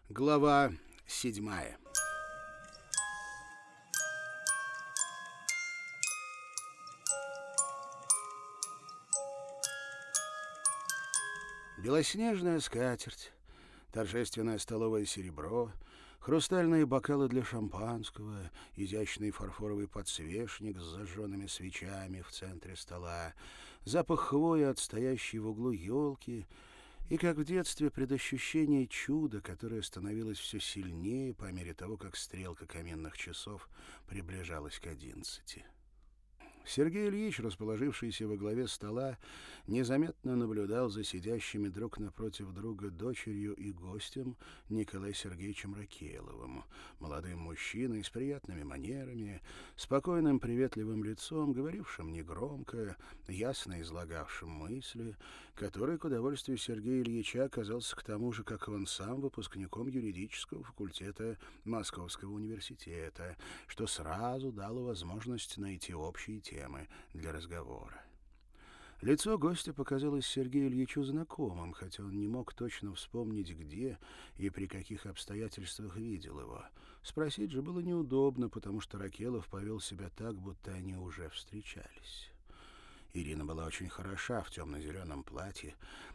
Глава 7. Белоснежная скатерть, торжественное столовое серебро, хрустальные бокалы для шампанского, изящный фарфоровый подсвечник с зажженными свечами в центре стола, запах хвои от стоящей в углу елки и, как в детстве, предощущение чуда, которое становилось все сильнее по мере того, как стрелка каменных часов приближалась к 11. Сергей Ильич, расположившийся во главе стола, незаметно наблюдал за сидящими друг напротив друга дочерью и гостем Николаем Сергеевичем Ракеловым, молодым мужчиной с приятными манерами, спокойным приветливым лицом, говорившим негромко, ясно излагавшим мысли, который, к удовольствию Сергея Ильича, оказался к тому же, как и он сам, выпускником юридического факультета Московского университета, что сразу дало возможность найти общие темы для разговора. Лицо гостя показалось Сергею Ильичу знакомым, хотя он не мог точно вспомнить, где и при каких обстоятельствах видел его. Спросить же было неудобно, потому что Ракелов повел себя так, будто они уже встречались. Ирина была очень хороша в темно-зеленом платье,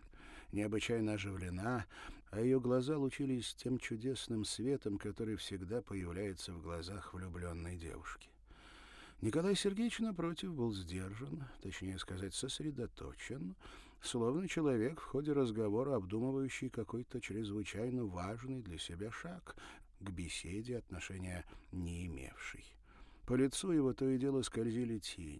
необычайно оживлена, а ее глаза лучились тем чудесным светом, который всегда появляется в глазах влюбленной девушки. Николай Сергеевич, напротив, был сдержан, точнее сказать, сосредоточен, словно человек в ходе разговора, обдумывающий какой-то чрезвычайно важный для себя шаг, к беседе отношения не имевший. По лицу его то и дело скользили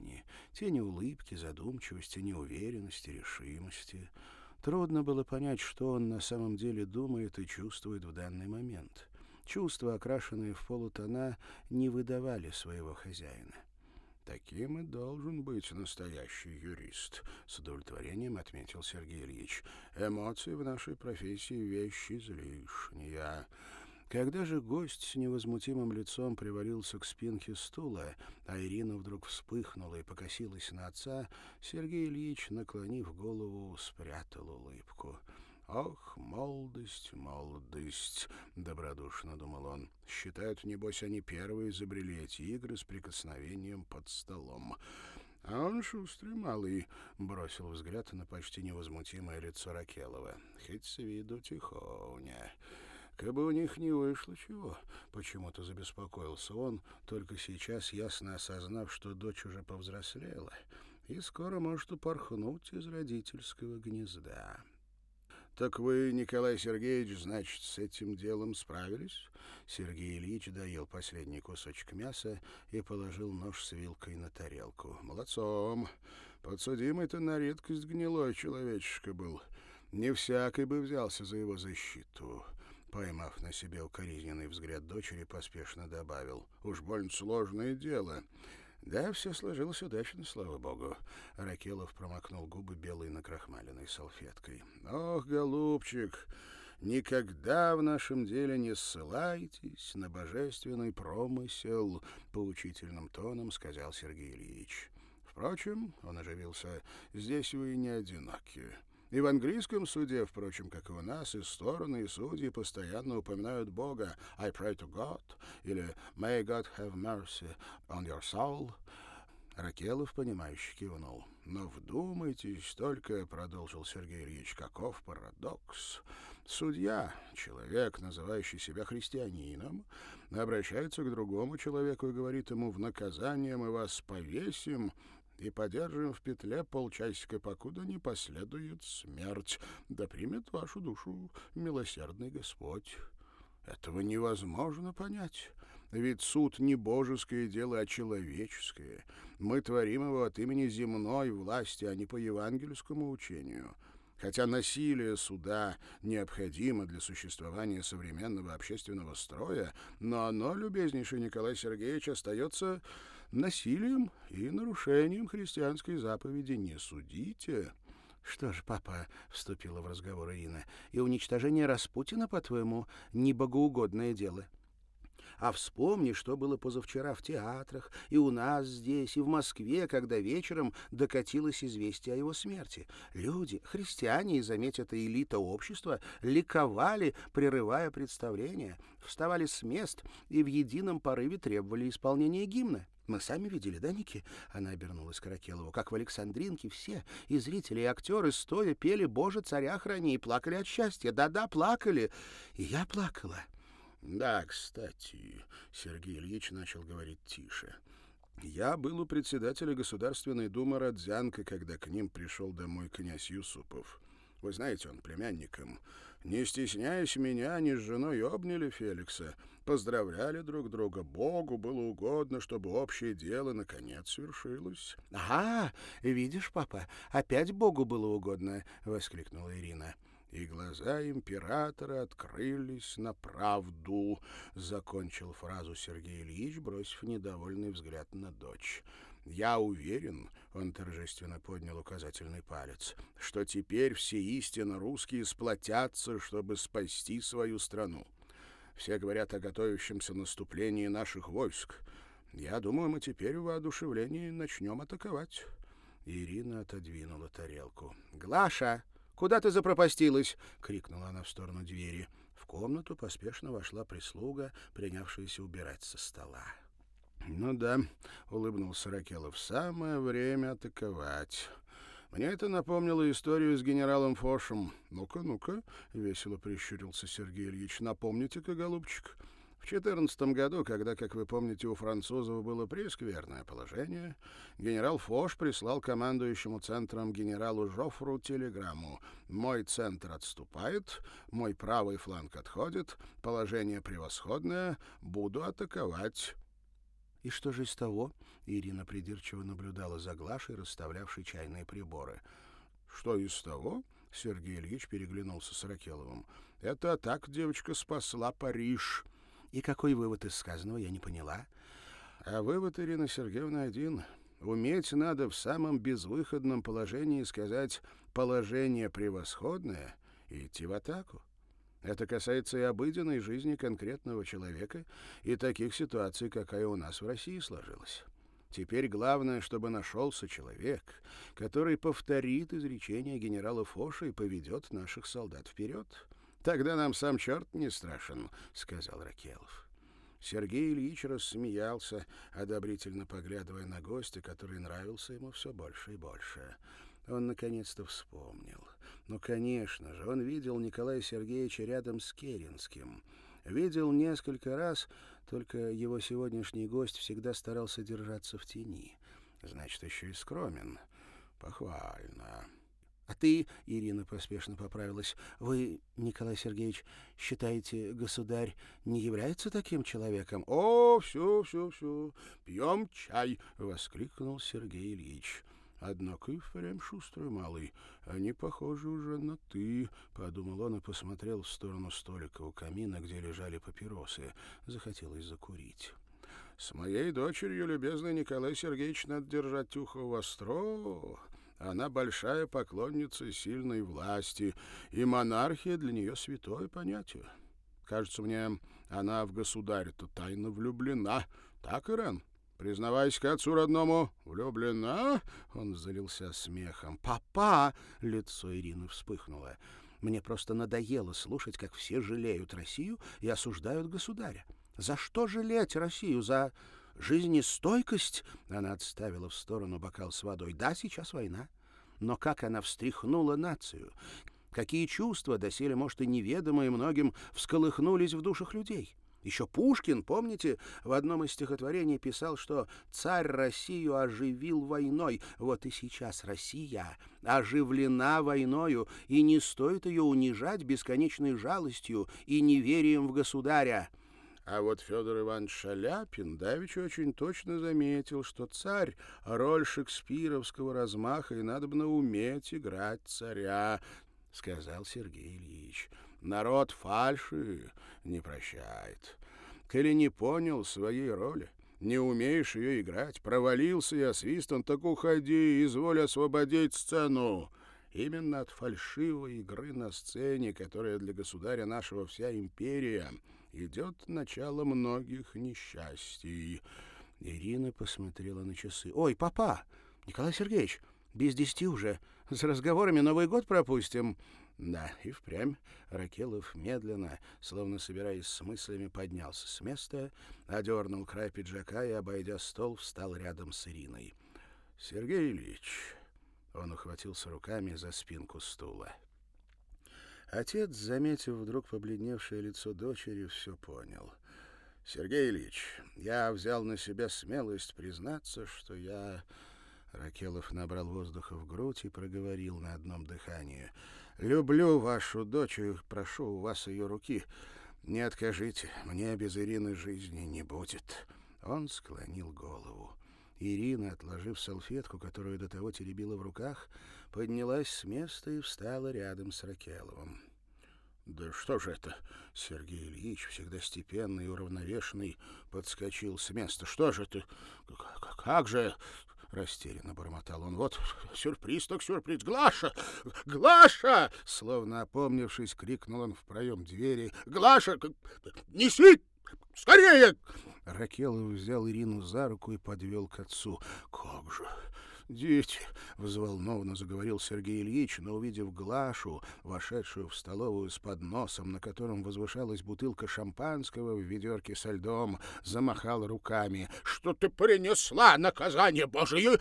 тени улыбки, задумчивости, неуверенности, решимости. Трудно было понять, что он на самом деле думает и чувствует в данный момент. Чувства, окрашенные в полутона, не выдавали своего хозяина. «Таким и должен быть настоящий юрист», — с удовлетворением отметил Сергей Ильич. «Эмоции в нашей профессии — вещь излишняя». Когда же гость с невозмутимым лицом привалился к спинке стула, а Ирина вдруг вспыхнула и покосилась на отца, Сергей Ильич, наклонив голову, спрятал улыбку. «Ох, молодость, молодость!» — добродушно думал он. «Считают, небось, они первые изобрели эти игры с прикосновением под столом». «А он шустрый малый», — бросил взгляд на почти невозмутимое лицо Ракелова. «Хоть с виду тихоня. Кабы у них не вышло чего», — почему-то забеспокоился он, только сейчас ясно осознав, что дочь уже повзрослела и скоро может упорхнуть из родительского гнезда. «Так вы, Николай Сергеевич, значит, с этим делом справились?» Сергей Ильич доел последний кусочек мяса и положил нож с вилкой на тарелку. «Молодцом! Подсудимый-то на редкость гнилой человечишка был. Не всякий бы взялся за его защиту». Поймав на себе укоризненный взгляд дочери, поспешно добавил. «Уж больно сложное дело». «Да, все сложилось удачно, слава богу». Ракелов промокнул губы белой накрахмаленной салфеткой. «Ох, голубчик, никогда в нашем деле не ссылайтесь на божественный промысел», — поучительным тоном сказал Сергей Ильич. «Впрочем, — он оживился, — здесь вы не одиноки. И в английском суде, впрочем, как и у нас, и стороны, и судьи постоянно упоминают Бога. «I pray to God» или «May God have mercy on your soul». Ракелов, понимающе кивнул. «Но вдумайтесь только, — продолжил Сергей Ильич, — каков парадокс. Судья, человек, называющий себя христианином, обращается к другому человеку и говорит ему: в наказание мы вас повесим и подержим в петле полчасика, покуда не последует смерть. Да примет вашу душу милосердный Господь». Этого невозможно понять. Ведь суд не божеское дело, а человеческое. Мы творим его от имени земной власти, а не по евангельскому учению. Хотя насилие суда необходимо для существования современного общественного строя, но оно, любезнейший Николай Сергеевич, остается насилием и нарушением христианской заповеди «не судите». «Что ж, папа, — вступила в разговор Ирина, — и уничтожение Распутина, по-твоему, не богоугодное дело?» А вспомни, что было позавчера в театрах, и у нас здесь, и в Москве, когда вечером докатилось известие о его смерти. Люди, христиане, и, заметь, это элита общества, ликовали, прерывая представление, вставали с мест и в едином порыве требовали исполнения гимна. Мы сами видели, да, Ники?» Она обернулась к Ракелову. «Как в Александринке все, и зрители, и актеры, стоя, пели «Боже, царя храни» и плакали от счастья. Да-да, плакали. И я плакала». «Да, кстати», — Сергей Ильич начал говорить тише. «Я был у председателя Государственной Думы Родзянко, когда к ним пришел домой князь Юсупов. Вы знаете, он племянником. Не стесняясь меня, они с женой обняли Феликса, поздравляли друг друга. Богу было угодно, чтобы общее дело наконец свершилось». «Ага, видишь, папа, опять Богу было угодно», — воскликнула Ирина. «И глаза императора открылись на правду», — закончил фразу Сергей Ильич, бросив недовольный взгляд на дочь. «Я уверен», — он торжественно поднял указательный палец, «что теперь все истинно русские сплотятся, чтобы спасти свою страну. Все говорят о готовящемся наступлении наших войск. Я думаю, мы теперь в воодушевлении начнем атаковать». Ирина отодвинула тарелку. «Глаша, куда ты запропастилась?» — крикнула она в сторону двери. В комнату поспешно вошла прислуга, принявшаяся убирать со стола. «Ну да», — улыбнулся Ракелов, — «самое время атаковать. Мне это напомнило историю с генералом Фошем. Ну-ка, ну-ка», — весело прищурился Сергей Ильич, — «напомните-ка, голубчик». В 14 году, когда, как вы помните, у французов было прескверное положение, генерал Фош прислал командующему центром генералу Жофру телеграмму: «Мой центр отступает, мой правый фланг отходит, положение превосходное, буду атаковать». «И что же из того?» — Ирина придирчиво наблюдала за Глашей, расставлявшей чайные приборы. «Что из того?» — Сергей Ильич переглянулся с Ракеловым. «Это так девочка спасла Париж». «И какой вывод из сказанного, я не поняла?» «А вывод, Ирина Сергеевна, один. Уметь надо в самом безвыходном положении сказать «положение превосходное» и идти в атаку. Это касается и обыденной жизни конкретного человека, и таких ситуаций, какая у нас в России сложилась. Теперь главное, чтобы нашелся человек, который повторит изречение генерала Фоша и поведет наших солдат вперед. Тогда нам сам черт не страшен», — сказал Ракелов. Сергей Ильич рассмеялся, одобрительно поглядывая на гостя, который нравился ему все больше и больше. Он наконец-то вспомнил. Ну, конечно же, он видел Николая Сергеевича рядом с Керенским. Видел несколько раз, только его сегодняшний гость всегда старался держаться в тени. Значит, еще и скромен. Похвально. «А ты, — Ирина поспешно поправилась, — вы, Николай Сергеевич, считаете, государь не является таким человеком?» «О, все, пьем чай!» — воскликнул Сергей Ильич. «Однако и впрямь шустрый малый. Они похожи уже на «ты», — подумал он и посмотрел в сторону столика у камина, где лежали папиросы. Захотелось закурить. «С моей дочерью, любезный Николай Сергеевич, надо держать ухо востро. Она большая поклонница сильной власти, и монархия для нее святое понятие. Кажется мне, она в государя-то тайно влюблена. Так, Ирен? Признавайся-ка отцу родному, влюблена?» Он залился смехом. «Папа!» — лицо Ирины вспыхнуло. «Мне просто надоело слушать, как все жалеют Россию и осуждают государя. За что жалеть Россию? За жизнестойкость?» Она отставила в сторону бокал с водой. «Да, сейчас война. Но как она встряхнула нацию? Какие чувства, доселе, может, и неведомые многим, всколыхнулись в душах людей? Еще Пушкин, помните, в одном из стихотворений писал, что «царь Россию оживил войной». Вот и сейчас Россия оживлена войною, и не стоит ее унижать бесконечной жалостью и неверием в государя. А вот Федор Иванович Шаляпин давеча очень точно заметил, что царь — роль шекспировского размаха, и надобно уметь играть царя, — сказал Сергей Ильич. «Народ фальши не прощает. Коли не понял своей роли, не умеешь ее играть, провалился и освистан, так уходи, изволь освободить сцену. Именно от фальшивой игры на сцене, которая для государя нашего вся империя, идет начало многих несчастий. Ирина посмотрела на часы. «Ой, папа! Николай Сергеевич, без 10 уже. С разговорами Новый год пропустим». Да, и впрямь Ракелов медленно, словно собираясь с мыслями, поднялся с места, одернул край пиджака и, обойдя стол, встал рядом с Ириной. «Сергей Ильич...» Он ухватился руками за спинку стула. Отец, заметив вдруг побледневшее лицо дочери, все понял. «Сергей Ильич, я взял на себя смелость признаться, что я...» Ракелов набрал воздуха в грудь и проговорил на одном дыхании. «Люблю вашу дочь и прошу у вас ее руки. Не откажите, мне без Ирины жизни не будет». Он склонил голову. Ирина, отложив салфетку, которую до того теребила в руках, поднялась с места и встала рядом с Ракеловым. «Да что же это?» — Сергей Ильич, всегда степенный и уравновешенный, подскочил с места. «Что же это? Как же?» — растерянно бормотал он. «Вот сюрприз так сюрприз! Глаша! Глаша!» Словно опомнившись, крикнул он в проем двери. «Глаша! Неси! Скорее!» Ракелов взял Ирину за руку и подвел к отцу. «Как же! Дети!» — взволнованно заговорил Сергей Ильич, но, увидев Глашу, вошедшую в столовую с подносом, на котором возвышалась бутылка шампанского в ведерке со льдом, замахал руками. «Что ты принесла, наказание Божие?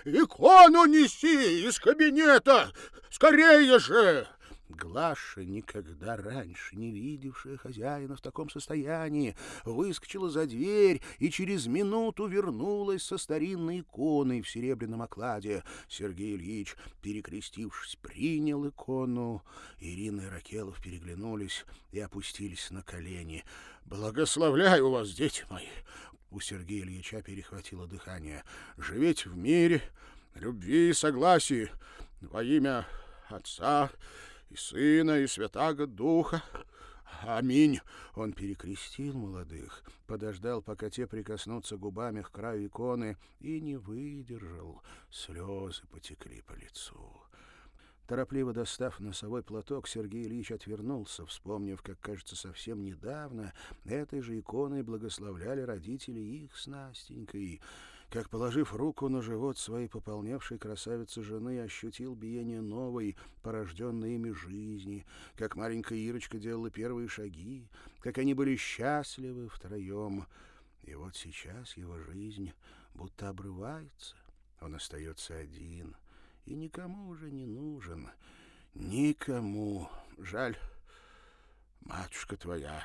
Икону неси из кабинета! Скорее же!» Глаша, никогда раньше не видевшая хозяина в таком состоянии, выскочила за дверь и через минуту вернулась со старинной иконой в серебряном окладе. Сергей Ильич, перекрестившись, принял икону. Ирина и Ракелов переглянулись и опустились на колени. «Благословляю вас, дети мои!» У Сергея Ильича перехватило дыхание. «Живите в мире, любви и согласии во имя Отца и Сына, и Святаго Духа. Аминь!» Он перекрестил молодых, подождал, пока те прикоснутся губами к краю иконы, и не выдержал. Слезы потекли по лицу. Торопливо достав носовой платок, Сергей Ильич отвернулся, вспомнив, как, кажется, совсем недавно этой же иконой благословляли родители их с Настенькой, как, положив руку на живот своей пополневшей красавицы жены, ощутил биение новой, порожденной ими жизни, как маленькая Ирочка делала первые шаги, как они были счастливы втроем. И вот сейчас его жизнь будто обрывается, он остается один и никому уже не нужен. Никому. Жаль, матушка твоя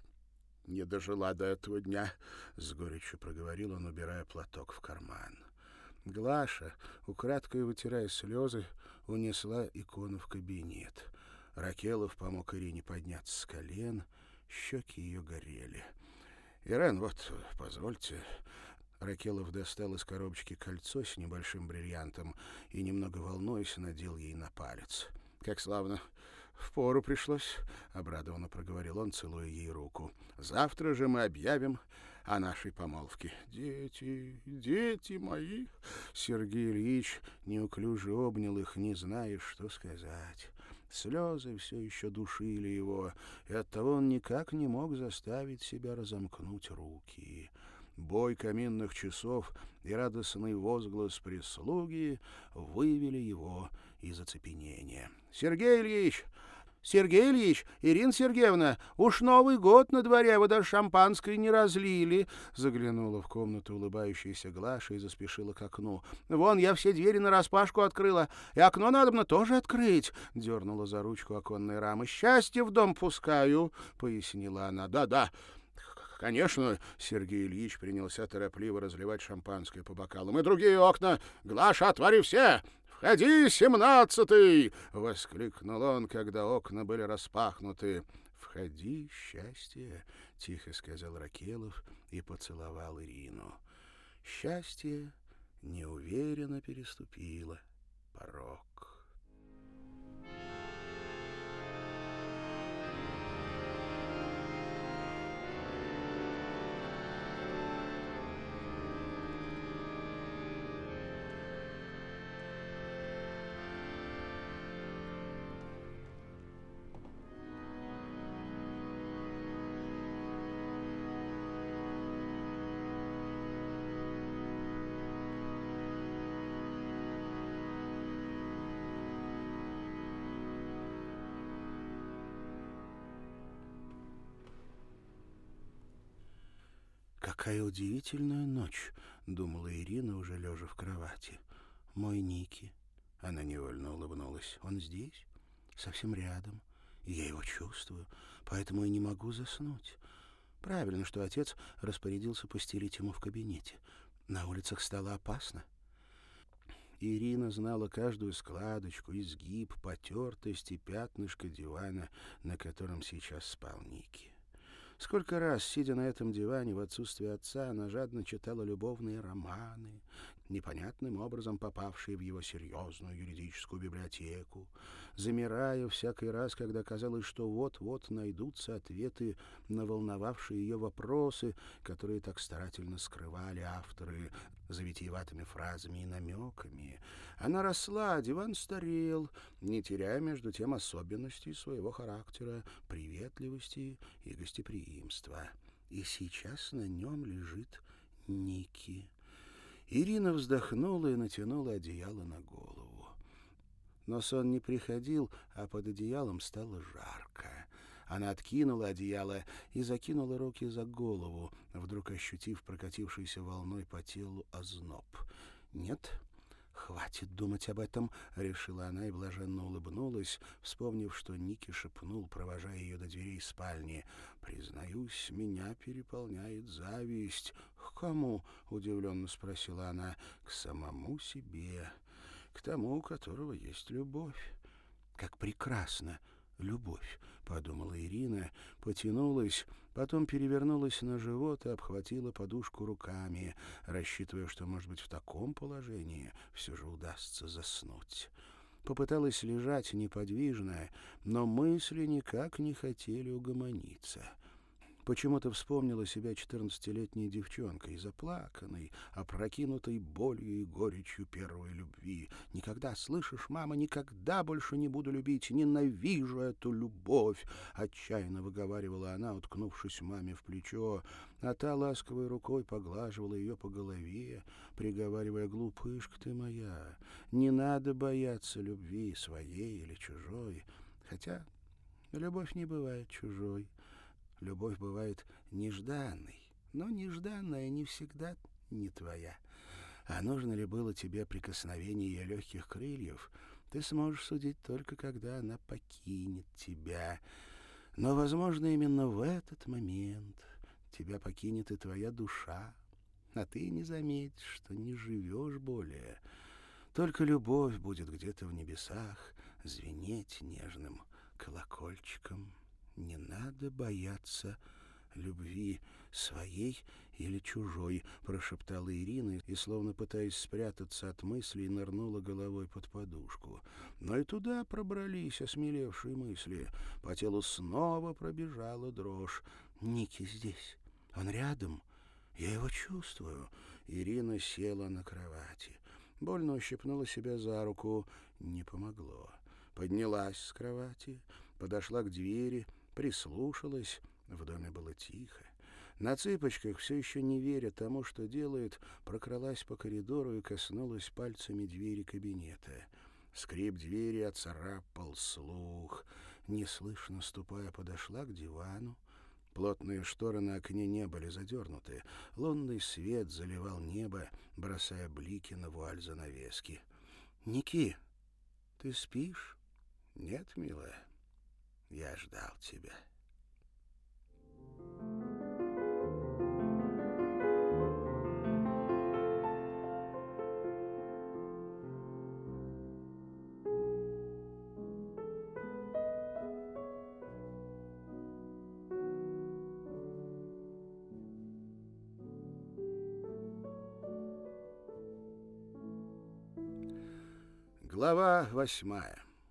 не дожила до этого дня, — с горечью проговорил он, убирая платок в карман. Глаша, украдкой вытирая слезы, унесла икону в кабинет. Ракелов помог Ирине подняться с колен, щеки ее горели. — Ирен, вот, позвольте... Ракелов достал из коробочки кольцо с небольшим бриллиантом и, немного волнуясь, надел ей на палец. — Как славно! Впору пришлось, — обрадованно проговорил он, целуя ей руку. — Завтра же мы объявим о нашей помолвке. — Дети, дети мои! Сергей Ильич неуклюже обнял их, не зная, что сказать. Слезы все еще душили его, и оттого он никак не мог заставить себя разомкнуть руки. Бой каминных часов и радостный возглас прислуги вывели его из оцепенения. — Сергей Ильич! Сергей Ильич! Ирина Сергеевна! Уж Новый год на дворе, вы даже шампанское не разлили! Заглянула в комнату улыбающаяся Глаша и заспешила к окну. — Вон, я все двери нараспашку открыла, и окно надобно тоже открыть! — дернула за ручку оконной рамы. — Счастье в дом пускаю! — пояснила она. — Да-да! «Конечно!» — Сергей Ильич принялся торопливо разливать шампанское по бокалам. «И другие окна! Глаша, отвори все! Входи, 17-й!» — воскликнул он, когда окна были распахнуты. «Входи, счастье!» — тихо сказал Ракелов и поцеловал Ирину. Счастье неуверенно переступило порог. «Какая удивительная ночь», — думала Ирина, уже лежа в кровати. «Мой Ники». Она невольно улыбнулась. «Он здесь, совсем рядом, и я его чувствую, поэтому и не могу заснуть. Правильно, что отец распорядился постелить ему в кабинете. На улицах стало опасно». Ирина знала каждую складочку, изгиб, потертость и пятнышко дивана, на котором сейчас спал Ники. Сколько раз, сидя на этом диване в отсутствие отца, она жадно читала любовные романы, непонятным образом попавшие в его серьезную юридическую библиотеку, замирая всякий раз, когда казалось, что вот-вот найдутся ответы на волновавшие ее вопросы, которые так старательно скрывали авторы за витиеватыми фразами и намеками. Она росла, а диван старел, не теряя между тем особенностей своего характера, приветливости и гостеприимства. И сейчас на нем лежит Ники. Ирина вздохнула и натянула одеяло на голову. Но сон не приходил, а под одеялом стало жарко. Она откинула одеяло и закинула руки за голову, вдруг ощутив прокатившийся волной по телу озноб. «Нет, хватит думать об этом», — решила она и блаженно улыбнулась, вспомнив, что Ники шепнул, провожая ее до дверей спальни. «Признаюсь, меня переполняет зависть». «К кому?» — удивленно спросила она. «К самому себе, к тому, у которого есть любовь». «Как прекрасна любовь», — подумала Ирина, потянулась, потом перевернулась на живот и обхватила подушку руками, рассчитывая, что, может быть, в таком положении все же удастся заснуть. Попыталась лежать неподвижно, но мысли никак не хотели угомониться. Почему-то вспомнила себя 14-летней девчонкой, заплаканной, опрокинутой болью и горечью первой любви. «Никогда, слышишь, мама, никогда больше не буду любить, ненавижу эту любовь!» Отчаянно выговаривала она, уткнувшись маме в плечо, а та ласковой рукой поглаживала ее по голове, приговаривая: «Глупышка ты моя, не надо бояться любви, своей или чужой. Хотя любовь не бывает чужой. Любовь бывает нежданной, но нежданная не всегда не твоя. А нужно ли было тебе прикосновение ее легких крыльев, ты сможешь судить только, когда она покинет тебя. Но, возможно, именно в этот момент тебя покинет и твоя душа, а ты не заметишь, что не живешь более. Только любовь будет где-то в небесах звенеть нежным колокольчиком». «Не надо бояться любви, своей или чужой», — прошептала Ирина и, словно пытаясь спрятаться от мыслей, нырнула головой под подушку. Но и туда пробрались осмелевшие мысли. По телу снова пробежала дрожь. «Ники здесь, он рядом, я его чувствую». Ирина села на кровати. Больно ущипнула себя за руку. Не помогло. Поднялась с кровати, подошла к двери, прислушалась. В доме было тихо. На цыпочках, все еще не веря тому, что делает, прокралась по коридору и коснулась пальцами двери кабинета. Скрип двери оцарапал слух. Неслышно ступая, подошла к дивану. Плотные шторы на окне не были задернуты. Лунный свет заливал небо, бросая блики на вуаль занавески. «Ники, ты спишь?» «Нет, милая. Я ждал тебя». Глава 8.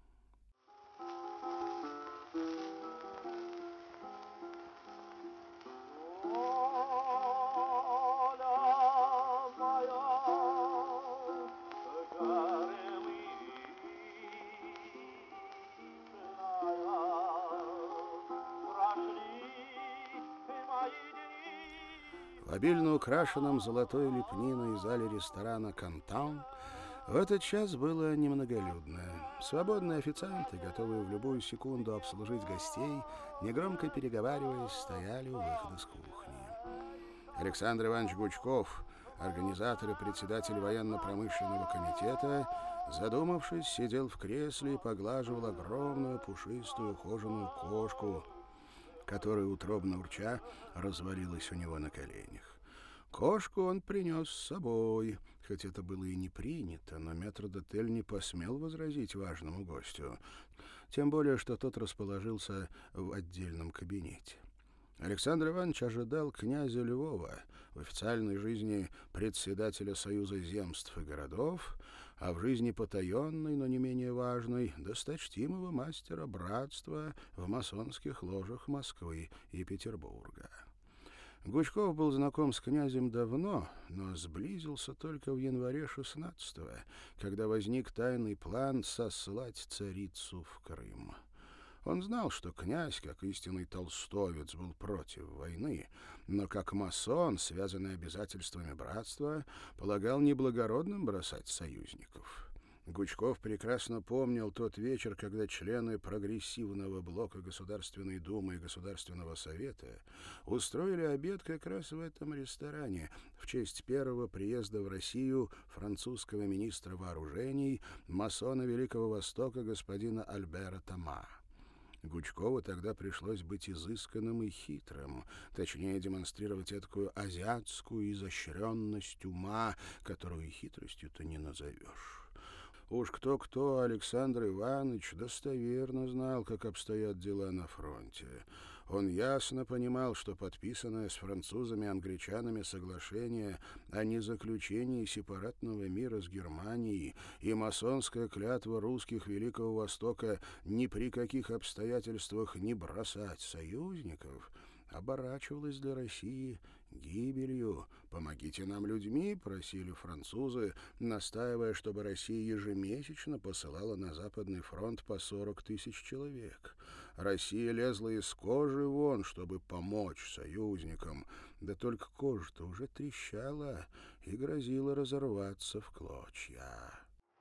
В обильно украшенном золотой лепниной зале ресторана «Кантан» в этот час было немноголюдно. Свободные официанты, готовые в любую секунду обслужить гостей, негромко переговариваясь, стояли у выхода с кухни. Александр Иванович Гучков, организатор и председатель военно-промышленного комитета, задумавшись, сидел в кресле и поглаживал огромную пушистую ухоженную кошку, которая, утробно урча, развалилась у него на коленях. Кошку он принес с собой, хоть это было и не принято, но метрдотель не посмел возразить важному гостю, тем более, что тот расположился в отдельном кабинете. Александр Иванович ожидал князя Львова, в официальной жизни председателя Союза земств и городов, а в жизни потаенной, но не менее важной, досточтимого мастера братства в масонских ложах Москвы и Петербурга. Гучков был знаком с князем давно, но сблизился только в январе 16-го, когда возник тайный план сослать царицу в Крым. Он знал, что князь, как истинный толстовец, был против войны, но как масон, связанный обязательствами братства, полагал неблагородным бросать союзников. Гучков прекрасно помнил тот вечер, когда члены прогрессивного блока Государственной Думы и Государственного Совета устроили обед как раз в этом ресторане в честь первого приезда в Россию французского министра вооружений, масона Великого Востока господина Альбера Тома. Гучкову тогда пришлось быть изысканным и хитрым, точнее демонстрировать эдакую азиатскую изощренность ума, которую и хитростью-то не назовешь. Уж кто-кто, Александр Иванович достоверно знал, как обстоят дела на фронте. Он ясно понимал, что подписанное с французами и англичанами соглашение о незаключении сепаратного мира с Германией и масонская клятва русских Великого Востока ни при каких обстоятельствах не бросать союзников оборачивалась для России гибелью. «Помогите нам людьми», — просили французы, настаивая, чтобы Россия ежемесячно посылала на Западный фронт по 40 тысяч человек. Россия лезла из кожи вон, чтобы помочь союзникам. Да только кожа-то уже трещала и грозила разорваться в клочья.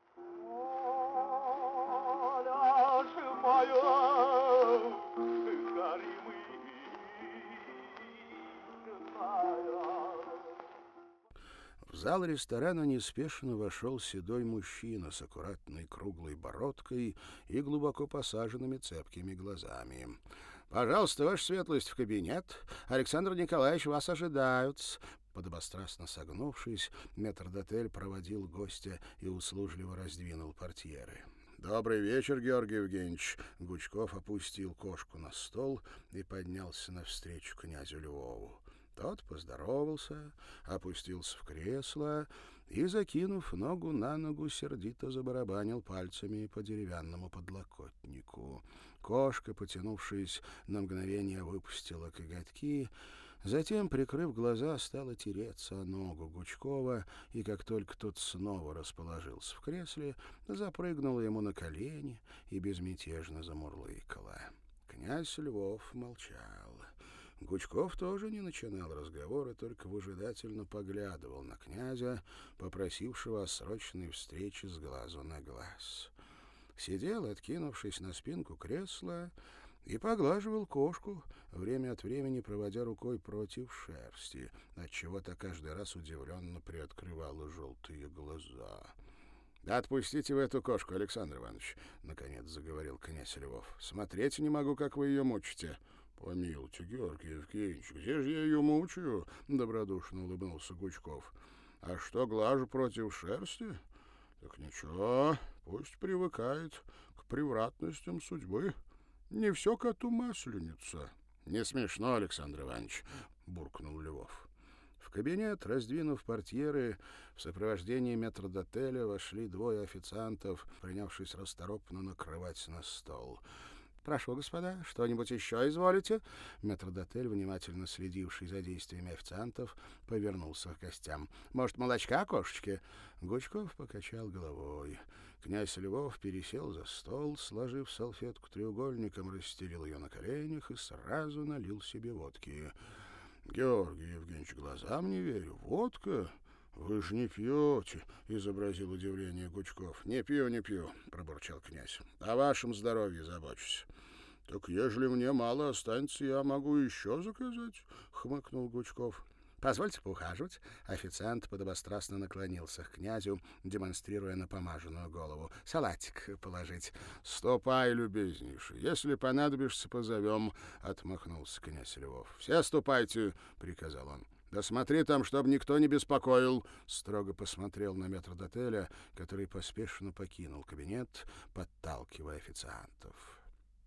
В зал ресторана неспешно вошел седой мужчина с аккуратной круглой бородкой и глубоко посаженными цепкими глазами. «Пожалуйста, ваша светлость, в кабинет. Александр Николаевич, вас ожидают». Подобострастно согнувшись, метрдотель проводил гостя и услужливо раздвинул портьеры. «Добрый вечер, Георгий Евгеньевич!» Гучков опустил кошку на стол и поднялся навстречу князю Львову. Тот поздоровался, опустился в кресло и, закинув ногу на ногу, сердито забарабанил пальцами по деревянному подлокотнику. Кошка, потянувшись, на мгновение выпустила коготки, затем, прикрыв глаза, стала тереться о ногу Гучкова, и как только тот снова расположился в кресле, запрыгнула ему на колени и безмятежно замурлыкала. Князь Львов молчал. Гучков тоже не начинал разговора, только выжидательно поглядывал на князя, попросившего о срочной встрече с глазу на глаз. Сидел, откинувшись на спинку кресла, и поглаживал кошку, время от времени проводя рукой против шерсти, отчего-то каждый раз удивленно приоткрывала желтые глаза. «Да отпустите вы эту кошку, Александр Иванович», — наконец заговорил князь Львов. «Смотреть не могу, как вы ее мучите». «Помилуйте, Георгий Евгеньевич, где же я ее мучаю?» — добродушно улыбнулся Гучков. «А что, глажу против шерсти? Так ничего, пусть привыкает к превратностям судьбы. Не все коту масленица». «Не смешно, Александр Иванович», — буркнул Львов. В кабинет, раздвинув портьеры, в сопровождении метрдотеля вошли двое официантов, принявшись расторопно накрывать на стол. «Прошу, господа, что-нибудь еще изволите?» Метрдотель, внимательно следивший за действиями официантов, повернулся к гостям. «Может, молочка, кошечки?» Гучков покачал головой. Князь Львов пересел за стол, сложив салфетку треугольником, расстелил ее на коленях и сразу налил себе водки. «Георгий Евгеньевич, глазам не верю. Водка? Вы же не пьете», — изобразил удивление Гучков. «Не пью, не пью», — пробурчал князь. «О вашем здоровье забочусь». «Так ежели мне мало останется, я могу еще заказать», — хмыкнул Гучков. Позвольте поухаживать». Официант подобострастно наклонился к князю, демонстрируя напомаженную голову. «Салатик положить». «Ступай, любезнейший. Если понадобишься, позовем», — отмахнулся князь Львов. «Все ступайте», — приказал он. «Да смотри там, чтобы никто не беспокоил», — строго посмотрел на метрдотеля, который поспешно покинул кабинет, подталкивая официантов.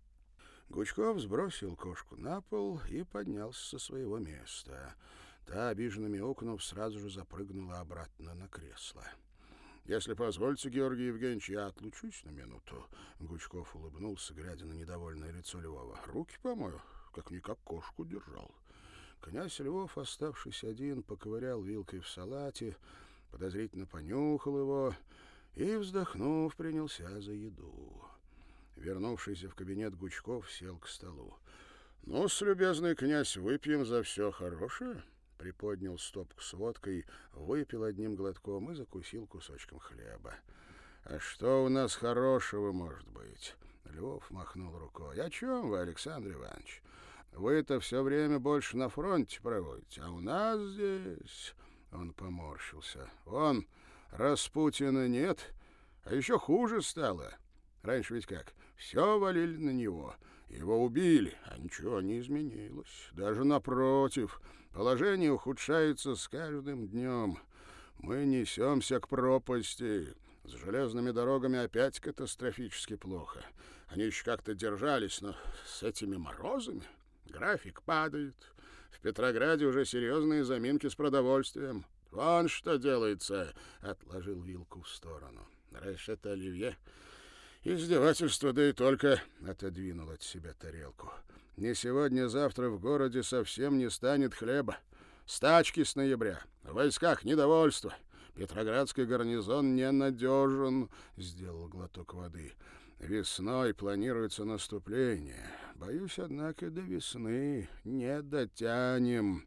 Гучков сбросил кошку на пол и поднялся со своего места. Та, обиженно мяукнув, сразу же запрыгнула обратно на кресло. «Если позвольте, Георгий Евгеньевич, я отлучусь на минуту». Гучков улыбнулся, глядя на недовольное лицо Львова. «Руки помою, как-никак кошку держал». Князь Львов, оставшись один, поковырял вилкой в салате, подозрительно понюхал его и, вздохнув, принялся за еду. Вернувшийся в кабинет Гучков сел к столу. «Ну-с, любезный князь, выпьем за все хорошее». Приподнял стопку с водкой, выпил одним глотком и закусил кусочком хлеба. «А что у нас хорошего может быть?» Львов махнул рукой. «О чем вы, Александр Иванович? Вы-то все время больше на фронте проводите, а у нас здесь...» Он поморщился. «Вон, Распутина нет, а еще хуже стало. Раньше ведь как, все валили на него». Его убили, а ничего не изменилось. Даже напротив, положение ухудшается с каждым днем. Мы несемся к пропасти. С железными дорогами опять катастрофически плохо. Они еще как-то держались, но с этими морозами график падает. В Петрограде уже серьезные заминки с продовольствием. Вон что делается, — отложил вилку в сторону. Раньше это оливье. Издевательство, да и только, — отодвинул от себя тарелку. Не сегодня-завтра в городе совсем не станет хлеба. Стачки с ноября, в войсках недовольство. Петроградский гарнизон ненадежен, — сделал глоток воды. Весной планируется наступление. Боюсь, однако, до весны не дотянем.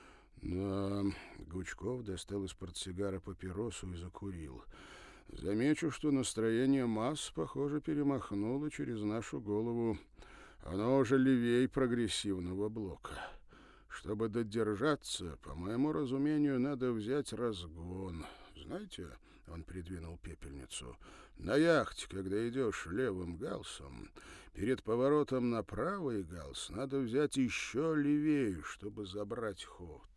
Но Гучков достал из портсигара папиросу и закурил. Замечу, что настроение масс, похоже, перемахнуло через нашу голову. Оно уже левей прогрессивного блока. Чтобы додержаться, по моему разумению, надо взять разгон. Знаете, он придвинул пепельницу, на яхте, когда идешь левым галсом, перед поворотом на правый галс надо взять еще левее, чтобы забрать ход.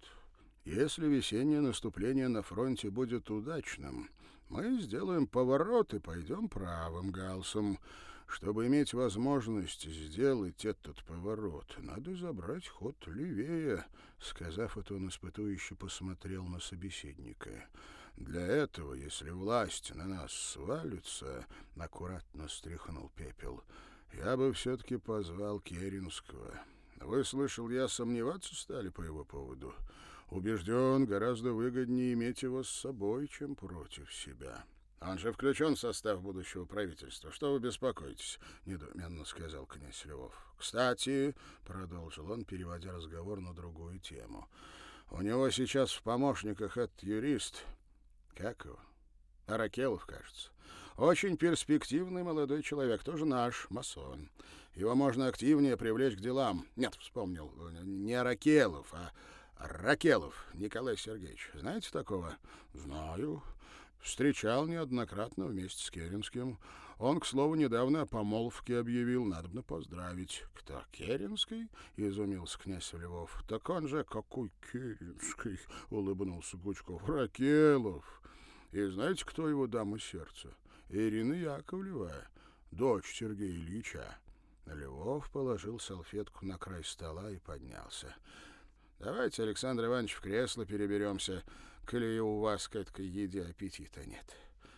Если весеннее наступление на фронте будет удачным, мы сделаем поворот и пойдем правым галсом. Чтобы иметь возможность сделать этот поворот, надо забрать ход левее. Сказав это, он испытующе посмотрел на собеседника. Для этого, если власть на нас свалится, аккуратно стряхнул пепел, я бы все-таки позвал Керенского. Вы, слышал, я сомневаться стали по его поводу. Убежден, гораздо выгоднее иметь его с собой, чем против себя. Он же включен в состав будущего правительства. Что вы беспокоитесь? — недоуменно сказал князь Львов. — Кстати, — продолжил он, переводя разговор на другую тему, — у него сейчас в помощниках этот юрист. Как его? Аракелов, кажется. Очень перспективный молодой человек, тоже наш, масон. Его можно активнее привлечь к делам. Нет, вспомнил, не Аракелов, а Ракелов Николай Сергеевич. Знаете такого? Знаю. Встречал неоднократно вместе с Керенским. Он, к слову, недавно о помолвке объявил. Надобно поздравить. Кто, Керенский? — изумился князь Львов. Так он же... Какой Керенский? — улыбнулся Гучков. Ракелов. И знаете, кто его дама сердца? Ирина Яковлева, дочь Сергея Ильича. Львов положил салфетку на край стола и поднялся. Давайте, Александр Иванович, в кресло переберемся, коли у вас к этой еде аппетита нет.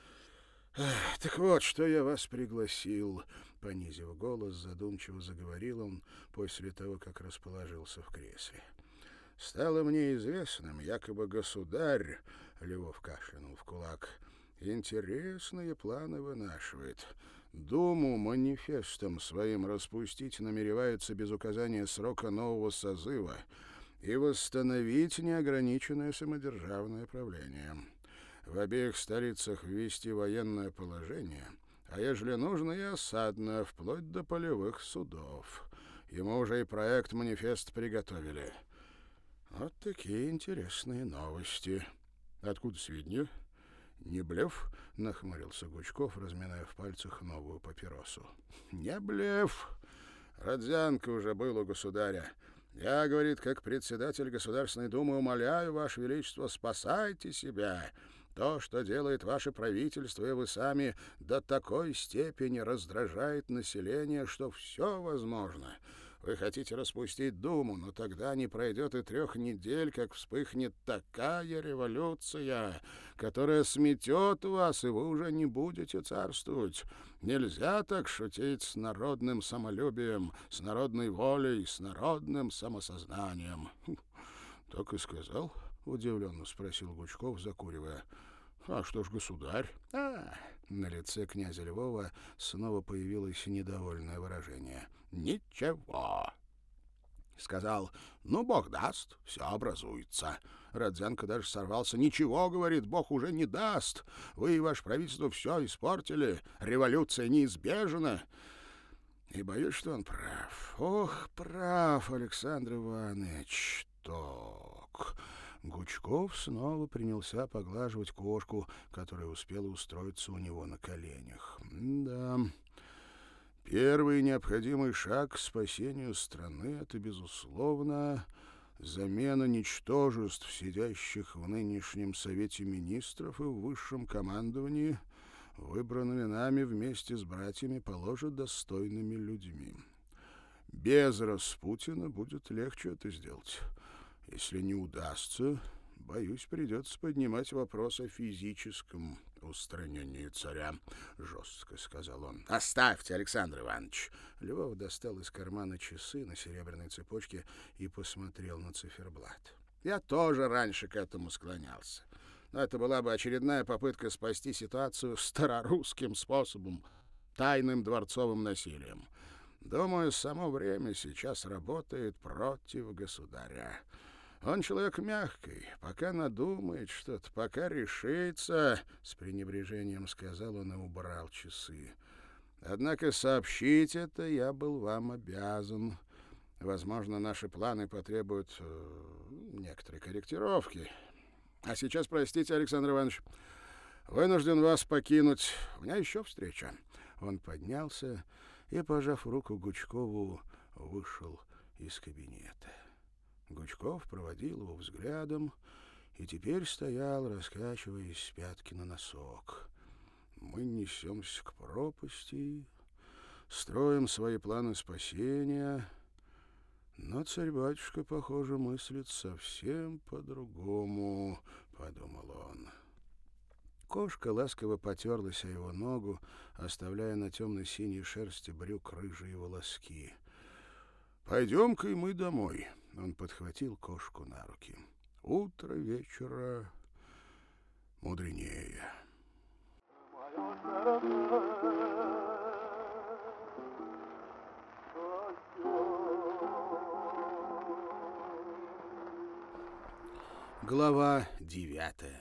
Так вот, что я вас пригласил, — понизив голос, задумчиво заговорил он после того, как расположился в кресле. Стало мне известным, якобы государь, — Львов кашлянул в кулак, — интересные планы вынашивает. Думу манифестом своим распустить намеревается без указания срока нового созыва и восстановить неограниченное самодержавное правление. В обеих столицах ввести военное положение, а ежели нужно и осадное, вплоть до полевых судов. Ему уже и проект манифест приготовили. Вот такие интересные новости. Откуда сведения? Не блеф? Нахмурился Гучков, разминая в пальцах новую папиросу. Не блеф. Родзянко уже был у государя. Я, говорит, как председатель Государственной Думы, умоляю, Ваше Величество, спасайте себя. То, что делает ваше правительство, и вы сами, до такой степени раздражает население, что все возможно. Вы хотите распустить Думу, но тогда не пройдет и 3 недель, как вспыхнет такая революция, которая сметет вас, и вы уже не будете царствовать. Нельзя так шутить с народным самолюбием, с народной волей, с народным самосознанием. — Так и сказал, — удивленно спросил Гучков, закуривая. — А что ж, государь? На лице князя Львова снова появилось недовольное выражение. — Ничего. Сказал, ну, Бог даст, все образуется. Родзянко даже сорвался. Ничего, говорит, Бог уже не даст. Вы и ваше правительство все испортили. Революция неизбежна. И боюсь, что он прав. Ох, прав, Александр Иванович. Так. Гучков снова принялся поглаживать кошку, которая успела устроиться у него на коленях. Да, первый необходимый шаг к спасению страны — это, безусловно, замена ничтожеств, сидящих в нынешнем Совете Министров и в высшем командовании, выбранными нами вместе с братьями по ложе достойными людьми. Без Распутина будет легче это сделать. Если не удастся, боюсь, придется поднимать вопрос о физическом устранении царя, — жестко сказал он. — Оставьте, Александр Иванович. Львов достал из кармана часы на серебряной цепочке и посмотрел на циферблат. Я тоже раньше к этому склонялся. Но это была бы очередная попытка спасти ситуацию старорусским способом, тайным дворцовым насилием. Думаю, само время сейчас работает против государя. Он человек мягкий, пока надумает что-то, пока решится, — с пренебрежением сказал он и убрал часы. Однако сообщить это я был вам обязан. Возможно, наши планы потребуют некоторой корректировки. А сейчас, простите, Александр Иванович, вынужден вас покинуть. У меня еще встреча. Он поднялся и, пожав руку Гучкову, вышел из кабинета. Гучков проводил его взглядом и теперь стоял, раскачиваясь с пятки на носок. Мы несемся к пропасти, строим свои планы спасения, но царь-батюшка, похоже, мыслит совсем по-другому, — подумал он. Кошка ласково потерлась о его ногу, оставляя на темно-синей шерсти брюк рыжие волоски. — Пойдем-ка и мы домой. Он подхватил кошку на руки. Утро вечера мудренее. Глава 9.